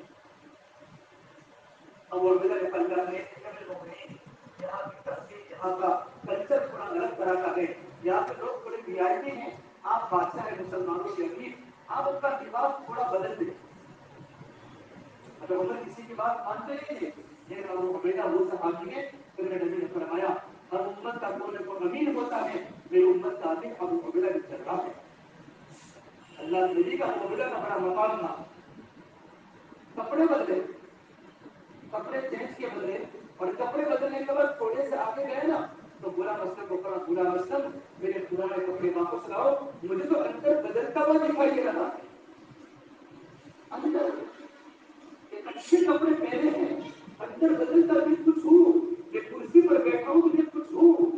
ابو عبیدہ نے اللہ نے یہاں کی تہذیب, یہاں کا کلچر تھوڑا الگ طرح کا ہے, یہاں کے لوگ تھوڑے وی آئی پی ہیں, آپ بادشاہ مسلمانوں کے امیر, آپ اپنا لباس تھوڑا بدل دیں. اگر عمر کسی کی بات مانتے نہیں تھے, یہ ابو عبیدہ وہ صحابی ہے, پھر نبی نے فرمایا ہر امت کا کوئی نہ کوئی امیر ہوتا ہے, میری امت کا امیر ابو عبیدہ بن جراح ہے. اللہ نبی کا ابو عبیدہ کا بڑا مقام تھا. کپڑے بدلے, کپڑے چینج کے بدلے, اور کپڑے بدلنے کے بعد تھوڑے سے آگے گئے نا تو غلام اسلم کو کہا غلام اسلم میرے پرانے کپڑے واپس لاؤ, مجھے تو اندر بدلتا ہوا دکھائی دے رہا ہے. اندر اچھے کپڑے پہنے ہیں, اندر بدلتا بھی کچھ ہوں, کہ کرسی پر بیٹھا ہوں مجھے کچھ ہوں.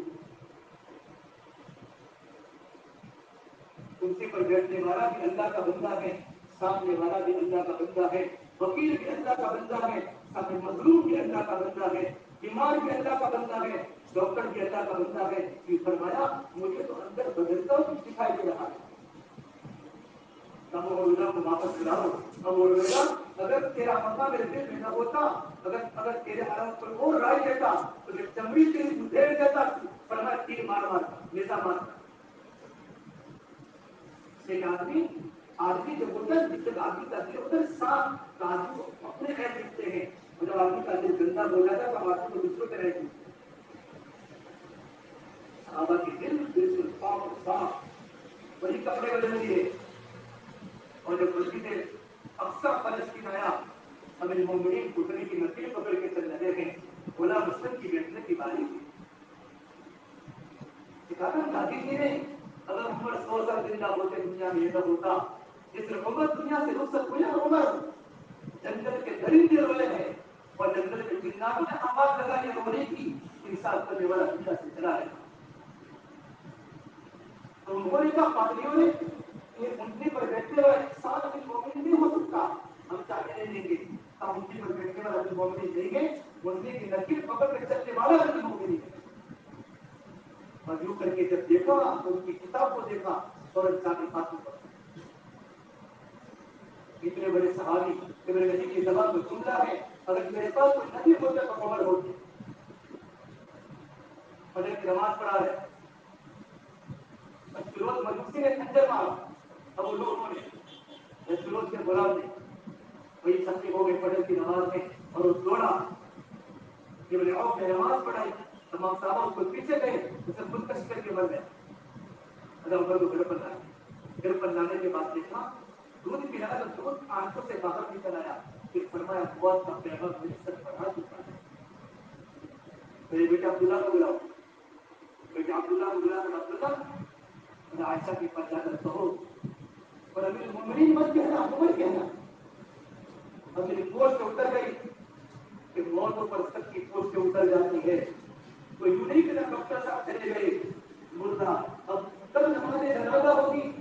کرسی پر بیٹھنے والا بھی اللہ کا بندہ ہے, سامنے والا بھی اللہ کا بندہ ہے, وکیل بھی اللہ کا بندہ ہے, سامنے مظلوم بھی اللہ کا بندہ ہے, بیمار بھی اللہ کا بندہ ہے, ڈاکٹر بھی اللہ کا بندہ ہے. یہ فرمایا مجھے تو اندر بدلتا ہوا دکھائی دے رہا ہے. ابو عبیدہ کو واپس لاؤ. ابو عبیدہ اگر تیرا مقام میرے دل میں نہ ہوتا, اگر تیرے عالم پر اور رائے دیتا تو میں چمڑی تیری ادھیڑ دیتا. فرمایا تیر مار نیزا مار. ایک آدمی جب ہوتا ہے, جس سے آدمی کا دل ہوتا ہے صاف, آدمی اپنے خیر دیکھتے ہیں, اور جب آدمی کا دل گندا ہو جاتا ہے تو آدمی کو دوسروں کے رہتے ہیں. صحابہ کے دل بالکل پاک اور صاف, وہی کپڑے بدل دیے. اور جب مسجد اقصیٰ فلسطین آیا, امیر المومنین گھٹنے کی نکیل پکڑ کے چل رہے ہیں, غلام اسلم کی بیٹھنے کی باری تھی. کہا دادی جی نے اگر عمر 100 سال زندہ ہوتے دنیا میں یہ سب ہوتا, جس نے عمر دنیا سے رخصت ہوئی, عمر جنگل کے درندے روئے ہیں, اور جنگل کے جناتوں نے آواز لگائی رونے کی, انصاف کرنے والا دنیا سے چلا ہے. تو انہوں نے کہا پادریوں نے یہ اونٹنی پر بیٹھنے والا انسان ابھی مومن نہیں ہو سکتا, ہم چاہتے نہیں دیں گے. ہم اونٹنی پر بیٹھنے والا ابھی مومن دیں گے, اونٹنی کی نکیل پکڑ کے چلنے والا ابھی مومن ہے. اور یوں کر کے جب دیکھا تو ان کی کتاب کو دیکھا, فوراً جا کے فاتح پڑھا. اتنے بڑے صحابی کہ میرے نبی کی زبان میں جملہ ہے، اگر میرے پاس کوئی نبی ہوتا تو عمر ہوتے. فجر کی نماز پڑھا ہے، فیروز مجوسی نے خنجر مارا، ابو لؤلؤ نے، فیروز کے غلام نے، وہی زخمی ہو گئے فجر کی نماز میں اور وہ دوڑا. ابن عوف نے نماز پڑھائی، تمام صحابہ اس کو پیچھے گئے، اسے خودکشی کر کے مر گئے. اگر عمر کو گھر پر لانے کے بعد دیکھا دودھ پلایا تو دودھ آنکھوں سے باہر نکل آیا. پھر فرمایا موت کا پیغام میرے سر پر آ چکا ہے. میرے بیٹے عبداللہ کو بلاؤ. بیٹے عبداللہ کو بلا کر عبداللہ عائشہ کے پاس جا کر کہو اور امیر المومنین مت کہنا، عمر کہنا. اب میری پوچھ سے اتر گئی کہ موتوں پر سب کی پوچھ سے اتر جاتی ہے. تو یوں نہیں کہ ڈاکٹر صاحب چلے گئے مردہ، اب کل ہمارے جنازہ ہوگی.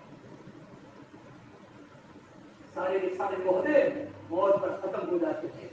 سارے کے سارے عہدے موت پر ختم ہو جاتے ہیں.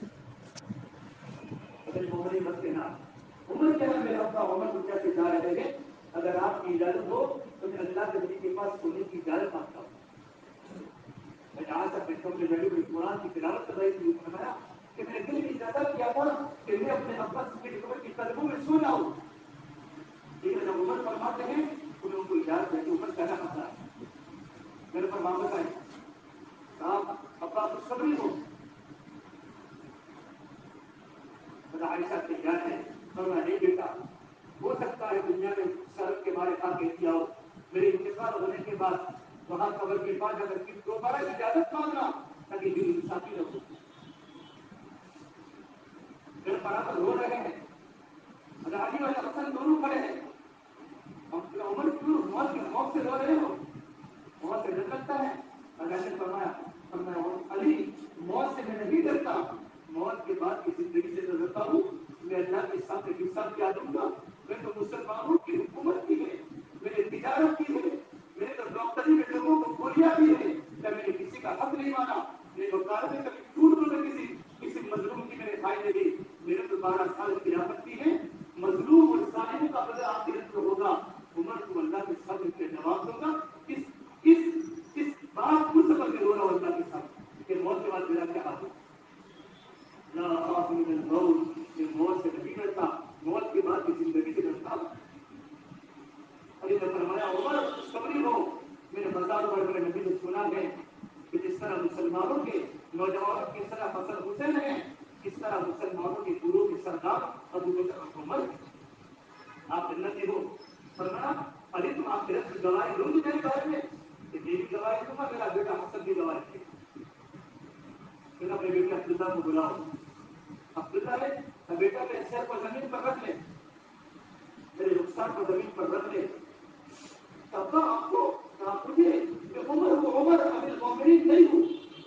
اگر عمر مت کہنا، عمر کہنا میرا ابا عمر کو کیسے جا رہے ہیں. اگر آپ کی اجازت ہو تو میں اللہ کے نبی کے پاس سونے کی اجازت مانگتا ہوں. میں جہاں تک بیٹھوں میں نبی کو قرآن کی تلاوت کر رہی تھی، فرمایا کہ میں دل کی اجازت کیا تھا کہ میں اپنے ابا سے عمر کی قدموں میں سو جاؤں. لیکن جب عمر فرماتے ہیں تو میں ان کو اجازت ہے کہ عمر کہنا پڑتا ہے. میرے پر واپس آئی، کہا ابا تو صبری ہو. عائشہ سے یاد ہے فرمایا نہیں بیٹا، ہو سکتا ہے دنیا میں شرف کے بارے کھا کے دیا ہو، میرے انتقال ہونے کے بعد وہاں قبر کے بعد اگر پھر دوبارہ اجازت مانگنا تاکہ دل انصافی نہ ہو. پھر پڑا کر رو رہے ہیں، علی اور حسن دونوں کھڑے ہیں. عمر کیوں موت سے رو رہے ہو؟ موت سے ڈر لگتا ہے. اللہ نے فرمایا علی موت سے میں نہیں ڈرتا، موت کے بعد کی زندگی سے ڈرتا ہوں. میں اللہ کے سامنے حساب کیا دوں گا. میں تو مسلمانوں کی حکومت کی ہے، میں نے تجارت کی ہے، میں نے تو ڈاکٹری میں لوگوں کو گولیاں دی ہے. کیا میں نے کسی کا حق نہیں مانا؟ میرے وکالت میں کبھی جھوٹ بولے کسی مظلوم کی میں نے کھائی نہیں دی. میرے تو 12 سال قیامت کی ہے، مظلوم اور ظالم کا بدلہ آخرت میں ہوگا. عمر کو اللہ کے سامنے میں جواب دوں گا. کس بات کو سبب میں رو رہا ہوں اللہ کے سامنے کہ موت کے بعد میرا کیا حال ہوگا. لا اخاف من الموت، میں موت سے نہیں ڈرتا، موت کے بعد کی زندگی سے ڈرتا ہوں. علی نے فرمایا عمر صبری ہو. میرے مزار پر میرے نبی نے سنا ہے کہ جس طرح مسلمانوں کے نوجوانوں کی طرح حسن حسین ہیں، اس طرح مسلمانوں کے گروہ کے سردار ابو بکر اور عمر. آپ جنتی ہو. فرمایا علی تم آخرت کی گواہی دو گی میرے بارے میں؟ کہ میری گواہی دوں گا، میرا بیٹا حسن کی گواہی دے. پھر اپنے بیٹے عبداللہ کو بلاؤ. عبداللہ نے بیٹا کے سر کو زمین پر رکھ لے، میرے رخسار کو زمین پر رکھ لے. ابا آپ کو مجھے عمر امیر المومنین نہیں ہوں.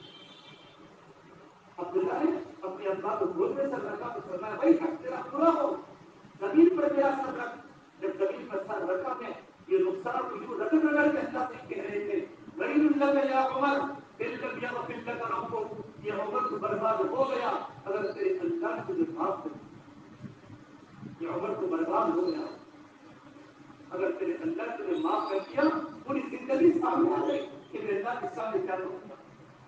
عبداللہ نے اپنے ابا کو گود میں سر رکھا تو فرمایا بھائی تیرا پورا ہو، زمین پر میرا سر رکھ. جب زمین پر سر رکھا میں یہ رخسار کو یوں رکھ رگڑ کے اللہ سے کہہ رہے تھے ویل لک یا عمر دل کر یا وفل لک ربو، یہ عمر تو برباد ہو گیا اگر تیرے اللہ نے تجھے معاف کر دیا. یہ عمر تو برباد ہو گیا اگر تیرے اللہ نے تجھے معاف کر دیا. پوری زندگی سامنے آ گئی کہ میں اللہ کے سامنے کیا کروں گا.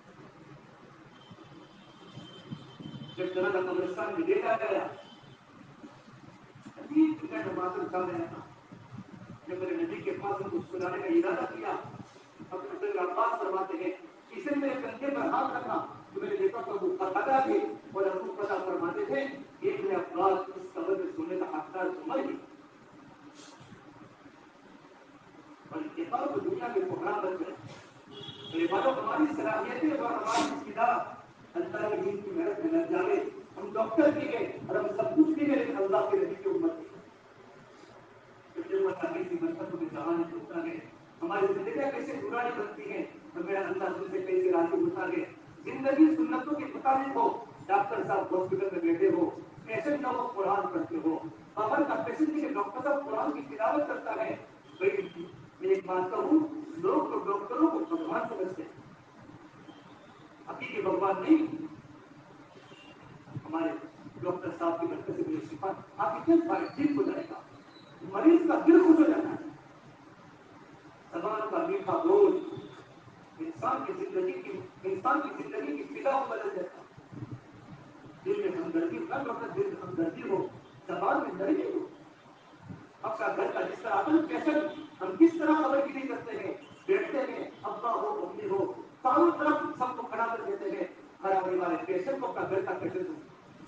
جب جنازہ قبرستان میں دیکھا گیا معذر کر رہا تھا. جب میرے نبی کے پاس ان کو سلانے کا ارادہ کیا، اپنے عباس فرماتے ہیں اسے میرے کندھے پر ہاتھ رکھا تو میں نے دیکھا تو ابو قتادہ تھے اور ابو قتادہ فرماتے تھے ایک میرے عباس اس قبر میں سونے کا حقدار عمر ہی. اور اتفاق کو دنیا کے پکڑا بن گئے. میرے بھائیوں ہماری صلاحیتیں اور ہماری استعداد اللہ کے دین کی محنت میں لگ جائے. ہم ڈاکٹر بھی گئے اور ہم سب کچھ بھی گئے لیکن اللہ کے نبی کی امت کی ہماری زندگیاں کیسے برانی بنتی ہیں اور میرا اللہ سے کیسے راضی ہوتا ہے. زندگی سنتوں کے مطابق ہو. ڈاکٹر صاحب ہاسپٹل میں بیٹھے ہو، پیشنٹ کا وہ قرآن پڑھتے ہو. خبر کا پیشنٹ کے ڈاکٹر صاحب قرآن کی تلاوت کرتا ہے. میں ایک بات کہوں، لوگ تو ڈاکٹروں کو بھگوان سمجھتے ہیں، حقیقی بھگوان نہیں. ہمارے ڈاکٹر صاحب کی برکت سے میری شفا آپ اتنے بڑے ٹھیک ہو جائے گا، مریض کا دل خوش ہو جاتا ہے. زبان کا میٹھا بول انسان کی زندگی کی فضا کو بدل دیتا ہے. دل میں ہمدردی نہ وقت دل میں ہمدردی ہو, زبان میں نرمی ہو. اپنا گھر کا جس طرح کیسے ہم کس طرح خبر گیری کرتے ہیں, بیٹھتے ہیں, ابا ہو امی ہو چاروں طرف سب کو کھڑا کر دیتے ہیں, ہر آنے والے پیشنٹ کو اپنا گھر کا پیشنٹ ہو.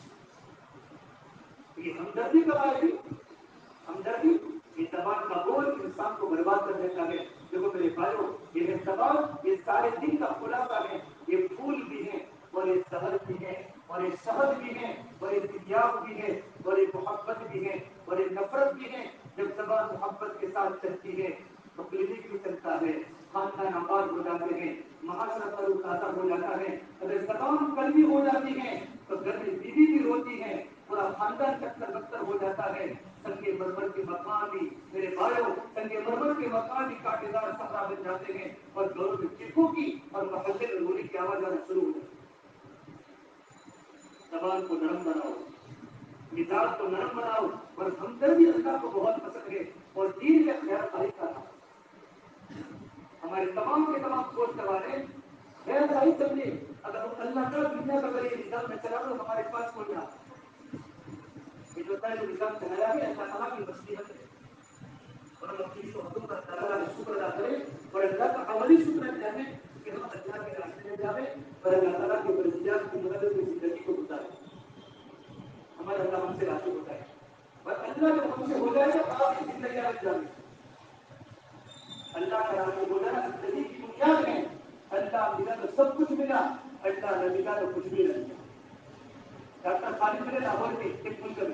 یہ ہمدردی کب آئے گی؟ ہمدردی یہ زبان کا بول انسان کو برباد کر دیتا ہے. دیکھو میرے بھائیوں, یہ زبان یہ سارے دن کا خلاصہ ہے. یہ پھول بھی ہے اور یہ شہد بھی ہے اور یہ شہد بھی ہے اور یہ تیاب بھی ہے اور یہ محبت بھی ہے اور یہ نفرت بھی ہے. جب زبان محبت کے ساتھ چلتی ہے تو کلینک بھی چلتا ہے, خاندان آباد ہو جاتے ہیں, معاشرہ تر و تازہ ہو جاتا ہے. اگر زبان کلبی ہو جاتی ہے تو گھر میں بیوی بھی روتی ہے, پورا خاندان چکر بکر ہو جاتا ہے. سنگے مرمر کے مکان بھی میرے بھائیوں, سنگے مرمر کے مکان بھی کاٹے دار صحرا بن جاتے ہیں اور گھروں میں چیخوں کی اور محلے میں رونے کی آواز آنا شروع ہو جاتی ہے. زبان کو نرم بناؤ, مزاج کو نرم بناؤ, اور ہمدردی اللہ کو بہت پسند ہے اور دین کے خیال خالی کرنا. ہمارے تمام کے تمام کوچ والے غیر صحیح سمجھے, اگر اللہ کا دنیا کا اگر یہ نظام میں چلا تو ہمارے پاس کوئی نہ یہ جو ہوتا ہے جو نظام چلایا ہے اللہ تعالیٰ کی مصیبت ہے. اور ہم اپنی صحبتوں کا تعالیٰ کا شکر ادا کریں اور اللہ کا عملی شکر ادا کریں کہ ہم اللہ کے راستے میں جاویں اور اللہ تعالیٰ کی مرضیات کی مدد کی زندگی کو گزاریں. ہمارا اللہ ہم سے راضی ہوتا ہے اور اللہ جب ہم سے ہو جائے تو آپ کی زندگی آ جائے. اللہ کا راضی ہو جانا زندگی کی بنیاد ہے. اللہ ملا تو سب کچھ ملا, اللہ نہ ملا تو کچھ بھی نہیں. ڈاکٹر خالد ملے لاہور کے ایک منکر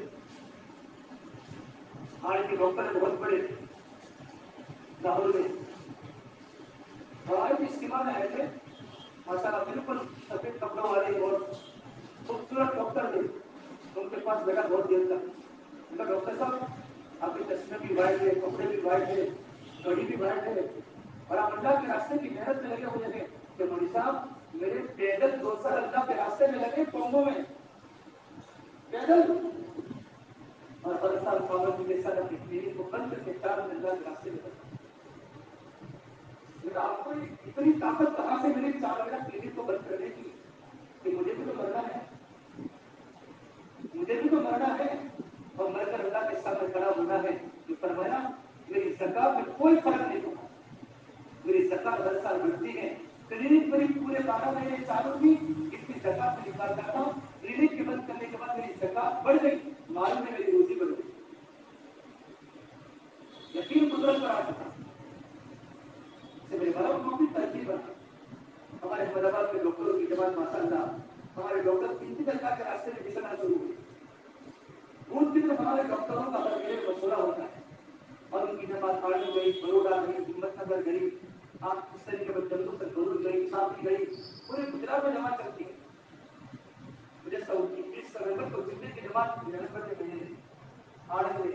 آج کے ڈاکٹر بہت بڑے لاہور میں, اور آج اجتماع میں آئے تھے ماشاءاللہ بالکل سفید کپڑوں والے اور خوبصورت ڈاکٹر تھے. ان کے پاس بیٹا بہت دیر تک ڈاکٹر صاحب آپ کے چشمے بھی وائٹ ہے, کپڑے بھی وائٹ ہے, گھڑی بھی وائٹ ہے, اور آپ اللہ کے راستے کی محنت میں لگے ہوئے ہیں کہ مولوی صاحب میرے پیدل 2 سال اللہ کے راستے میں لگے کونگو میں پیدل, اور ہر سال پابندی کے ساتھ اپنی کلینک کو بند کر کے 4 دن اللہ کے راستے میں لگے. آپ کو اتنی طاقت کہاں سے ملی 4 دن کلینک کو بند کرنے کی کہ مجھے بھی تو مرنا ہے, مجھے بھی تو مرنا ہے اور مر کر اللہ کے سامنے کھڑا ہونا ہے. جو فرمایا میری زکات میں کوئی فرق نہیں ہوگا, میری زکات ہر سال بڑھتی ہے. کلینک میری پورے 12 مہینے چالو تھی, اس کی زکات میں نکال جاتا ہوں. کلینک کے بند کرنے کے بعد میری زکات بڑھ گئی, مال میں میری روزی بڑھ گئی. یقین قدرت پر آ چکا سے میرے بڑوں کو بھی ترجیح بنا. ہمارے حیدرآباد کے ڈاکٹروں کی جماعت ماشاءاللہ ہمارے ڈاکٹر 3 اللہ کے راستے میں نکلنا شروع ہوئی. ان دن ہمارے ڈاکٹروں کا ہر میرے مشورہ ہوتا ہے اور ان کی جماعت پاڑی گئی, بروڈا گئی, ہمت نگر گئی, آپ اس طریقے پر جلدوں سے ضرور گئی, شاپی گئی, پورے گجرات میں جماعت چلتی ہے. مجھے 20 نومبر کو دلی کی جماعت نومبر کے مہینے میں 8 بجے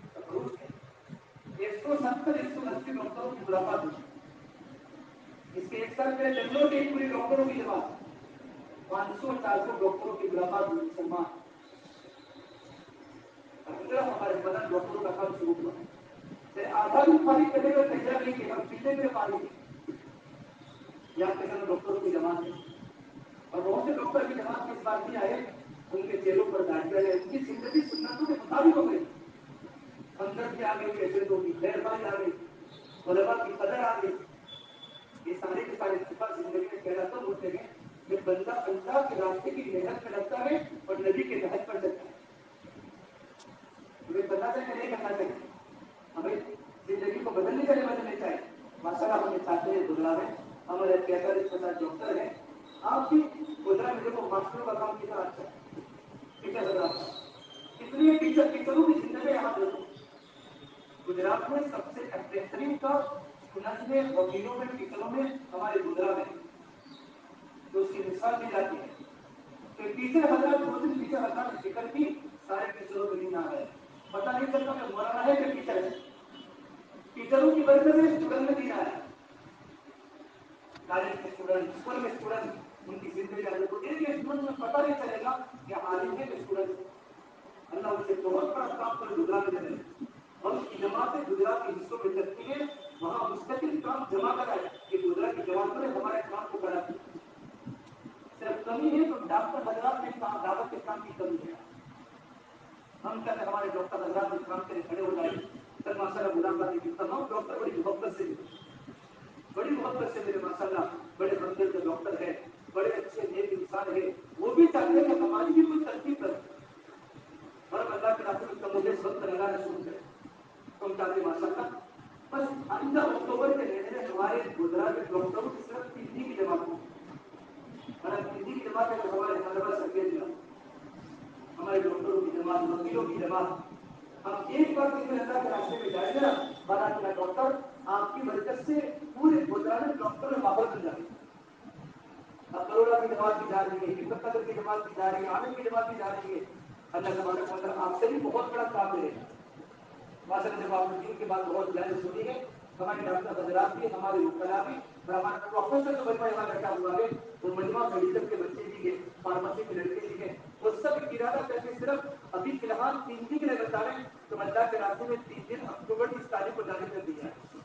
170-180 ڈاکٹروں کی ملاقات ہوئی. اس کے ایک سال پہلے بنگلور کی پوری ڈاکٹروں کی جماعت 500-400 ڈاکٹروں کی ملاقات ہوئی. مسلمان ہمارے بدن ڈاکٹروں کا کام شروع ہوا. آدھا بھی پانی کرنے کا تیار نہیں کہ ہم پیتے ہوئے پانی یہاں کے سب ڈاکٹروں کی جماعت ہے. اور بہت سے ڈاکٹر کی جماعت میں اس بات نہیں آئے, ان کے چہروں پر داڑیاں ہیں, ان کی زندگی سنتوں کے مطابق ہو گئی. ہمدردی آ گئی, پیشنٹوں کی مہربانی آ گئی, علماء کی قدر آ گئی. یہ سارے کے سارے صفات زندگی میں کہلاتا ہوتے ہیں کہ بندہ اللہ کے راستے کی محنت میں لگتا ہے اور نبی کے نہج پر چلتا ہے. ہمیں کرنا چاہیے نہیں کرنا چاہیے, ہمیں زندگی کو بدلنے کا بدلنے چاہیے. ماشاءاللہ ہمیں چاہتے ہیں گجرا میں ہمارے 45 ڈاکٹر ہیں. آپ کی گجرا میں دیکھو ماسٹروں کا کام کتنا اچھا ہے, کتنی ٹیچروں کی زندگی یہاں دیکھو. گجرات میں سب سے بہترین کا سنت میں وکیلوں میں ٹیچروں میں ہمارے گجرات میں تو اس کی مثال دی جاتی ہے کہ ٹیچر حضرات 2-3 حضرات ذکر کی سارے ٹیچروں کو نہیں آ رہے, پتہ نہیں چلتا کہ مولانا ہے کہ ٹیچر ہے. ٹیچروں کی وجہ سے اسٹوڈنٹ میں نہیں آیا, کالج کے اسٹوڈنٹ, اسکول میں اسٹوڈنٹ, ان کی زندگی آگے کو ایک اسٹوڈنٹ میں پتہ نہیں چلے گا کہ عالم ہے کہ اسٹوڈنٹ ہے. اللہ ان سے بہت بڑا کام کر گجرات میں دے اور اس کی جماعتیں گجرات کے حصوں میں چلتی ہیں, وہاں مستقل کام جمع کرایا کہ گجرات کی جوان نے ہمارے کام کو کرا دیا. صرف کمی ہے تو ڈاکٹر حضرات کے کام دعوت کے کام کی کمی ہے. ہم کہتے ہمارے ڈاکٹر حضرات کے کام کے لیے کھڑے ہو جائیں. سر ماشاء اللہ ملاقات کی تمام ڈاکٹر بڑی محبت سے میرے ماشاء اللہ بڑے منزل کے ڈاکٹر ہیں, بڑے اچھے نیک انسان ہیں. وہ بھی چاہتے ہیں کہ ہماری بھی کوئی ترکیب کرے اور اللہ کے راستے میں مجھے سب لگا شروع کرے. تم چاہتے ماشاء اللہ بس 15 اکتوبر کے لیے ہمارے گجرات کے ڈاکٹروں کی صرف ہندی کی جماعت ہو. ہندی کی جماعت ہے تو ہمارے طلبا سرکیت میں ہمارے ڈاکٹروں کی جماعت, وکیلوں کی جماعت. ہم ایک بار اللہ کے راستے میں جائیں گے نا بارہ کا ڈاکٹر آپ کی برکت سے پورے گجرات میں ڈاکٹر میں ماحول بن جائے. اب بروڑا کی جماعت کی جا رہی ہے, ہمت نگر کی جماعت کی جا رہی ہے, عامر کی جماعت کی جا رہی ہے. اللہ تبارک و تعالیٰ آپ سے بھی بہت بڑا کام دے گا. ماشاء اللہ جب آپ نے کے بعد بہت لائن سنی ہے ہمارے ڈاکٹر حضرات بھی, ہمارے مبتلا بھی اور ہمارا پروفیسر جو بچہ یہاں بیٹھا ہوا ہے وہ مجموعہ میڈیکل کے بچے بھی ہیں, فارمیسی کے لڑکے بھی ہیں. وہ سب ارادہ کر کے صرف ابھی فی الحال 3 دن کے لیے بتا رہے ہیں تو اللہ کے راستے میں 3 دن اکتوبر کی تاریخ کو جاری کر دیا ہے.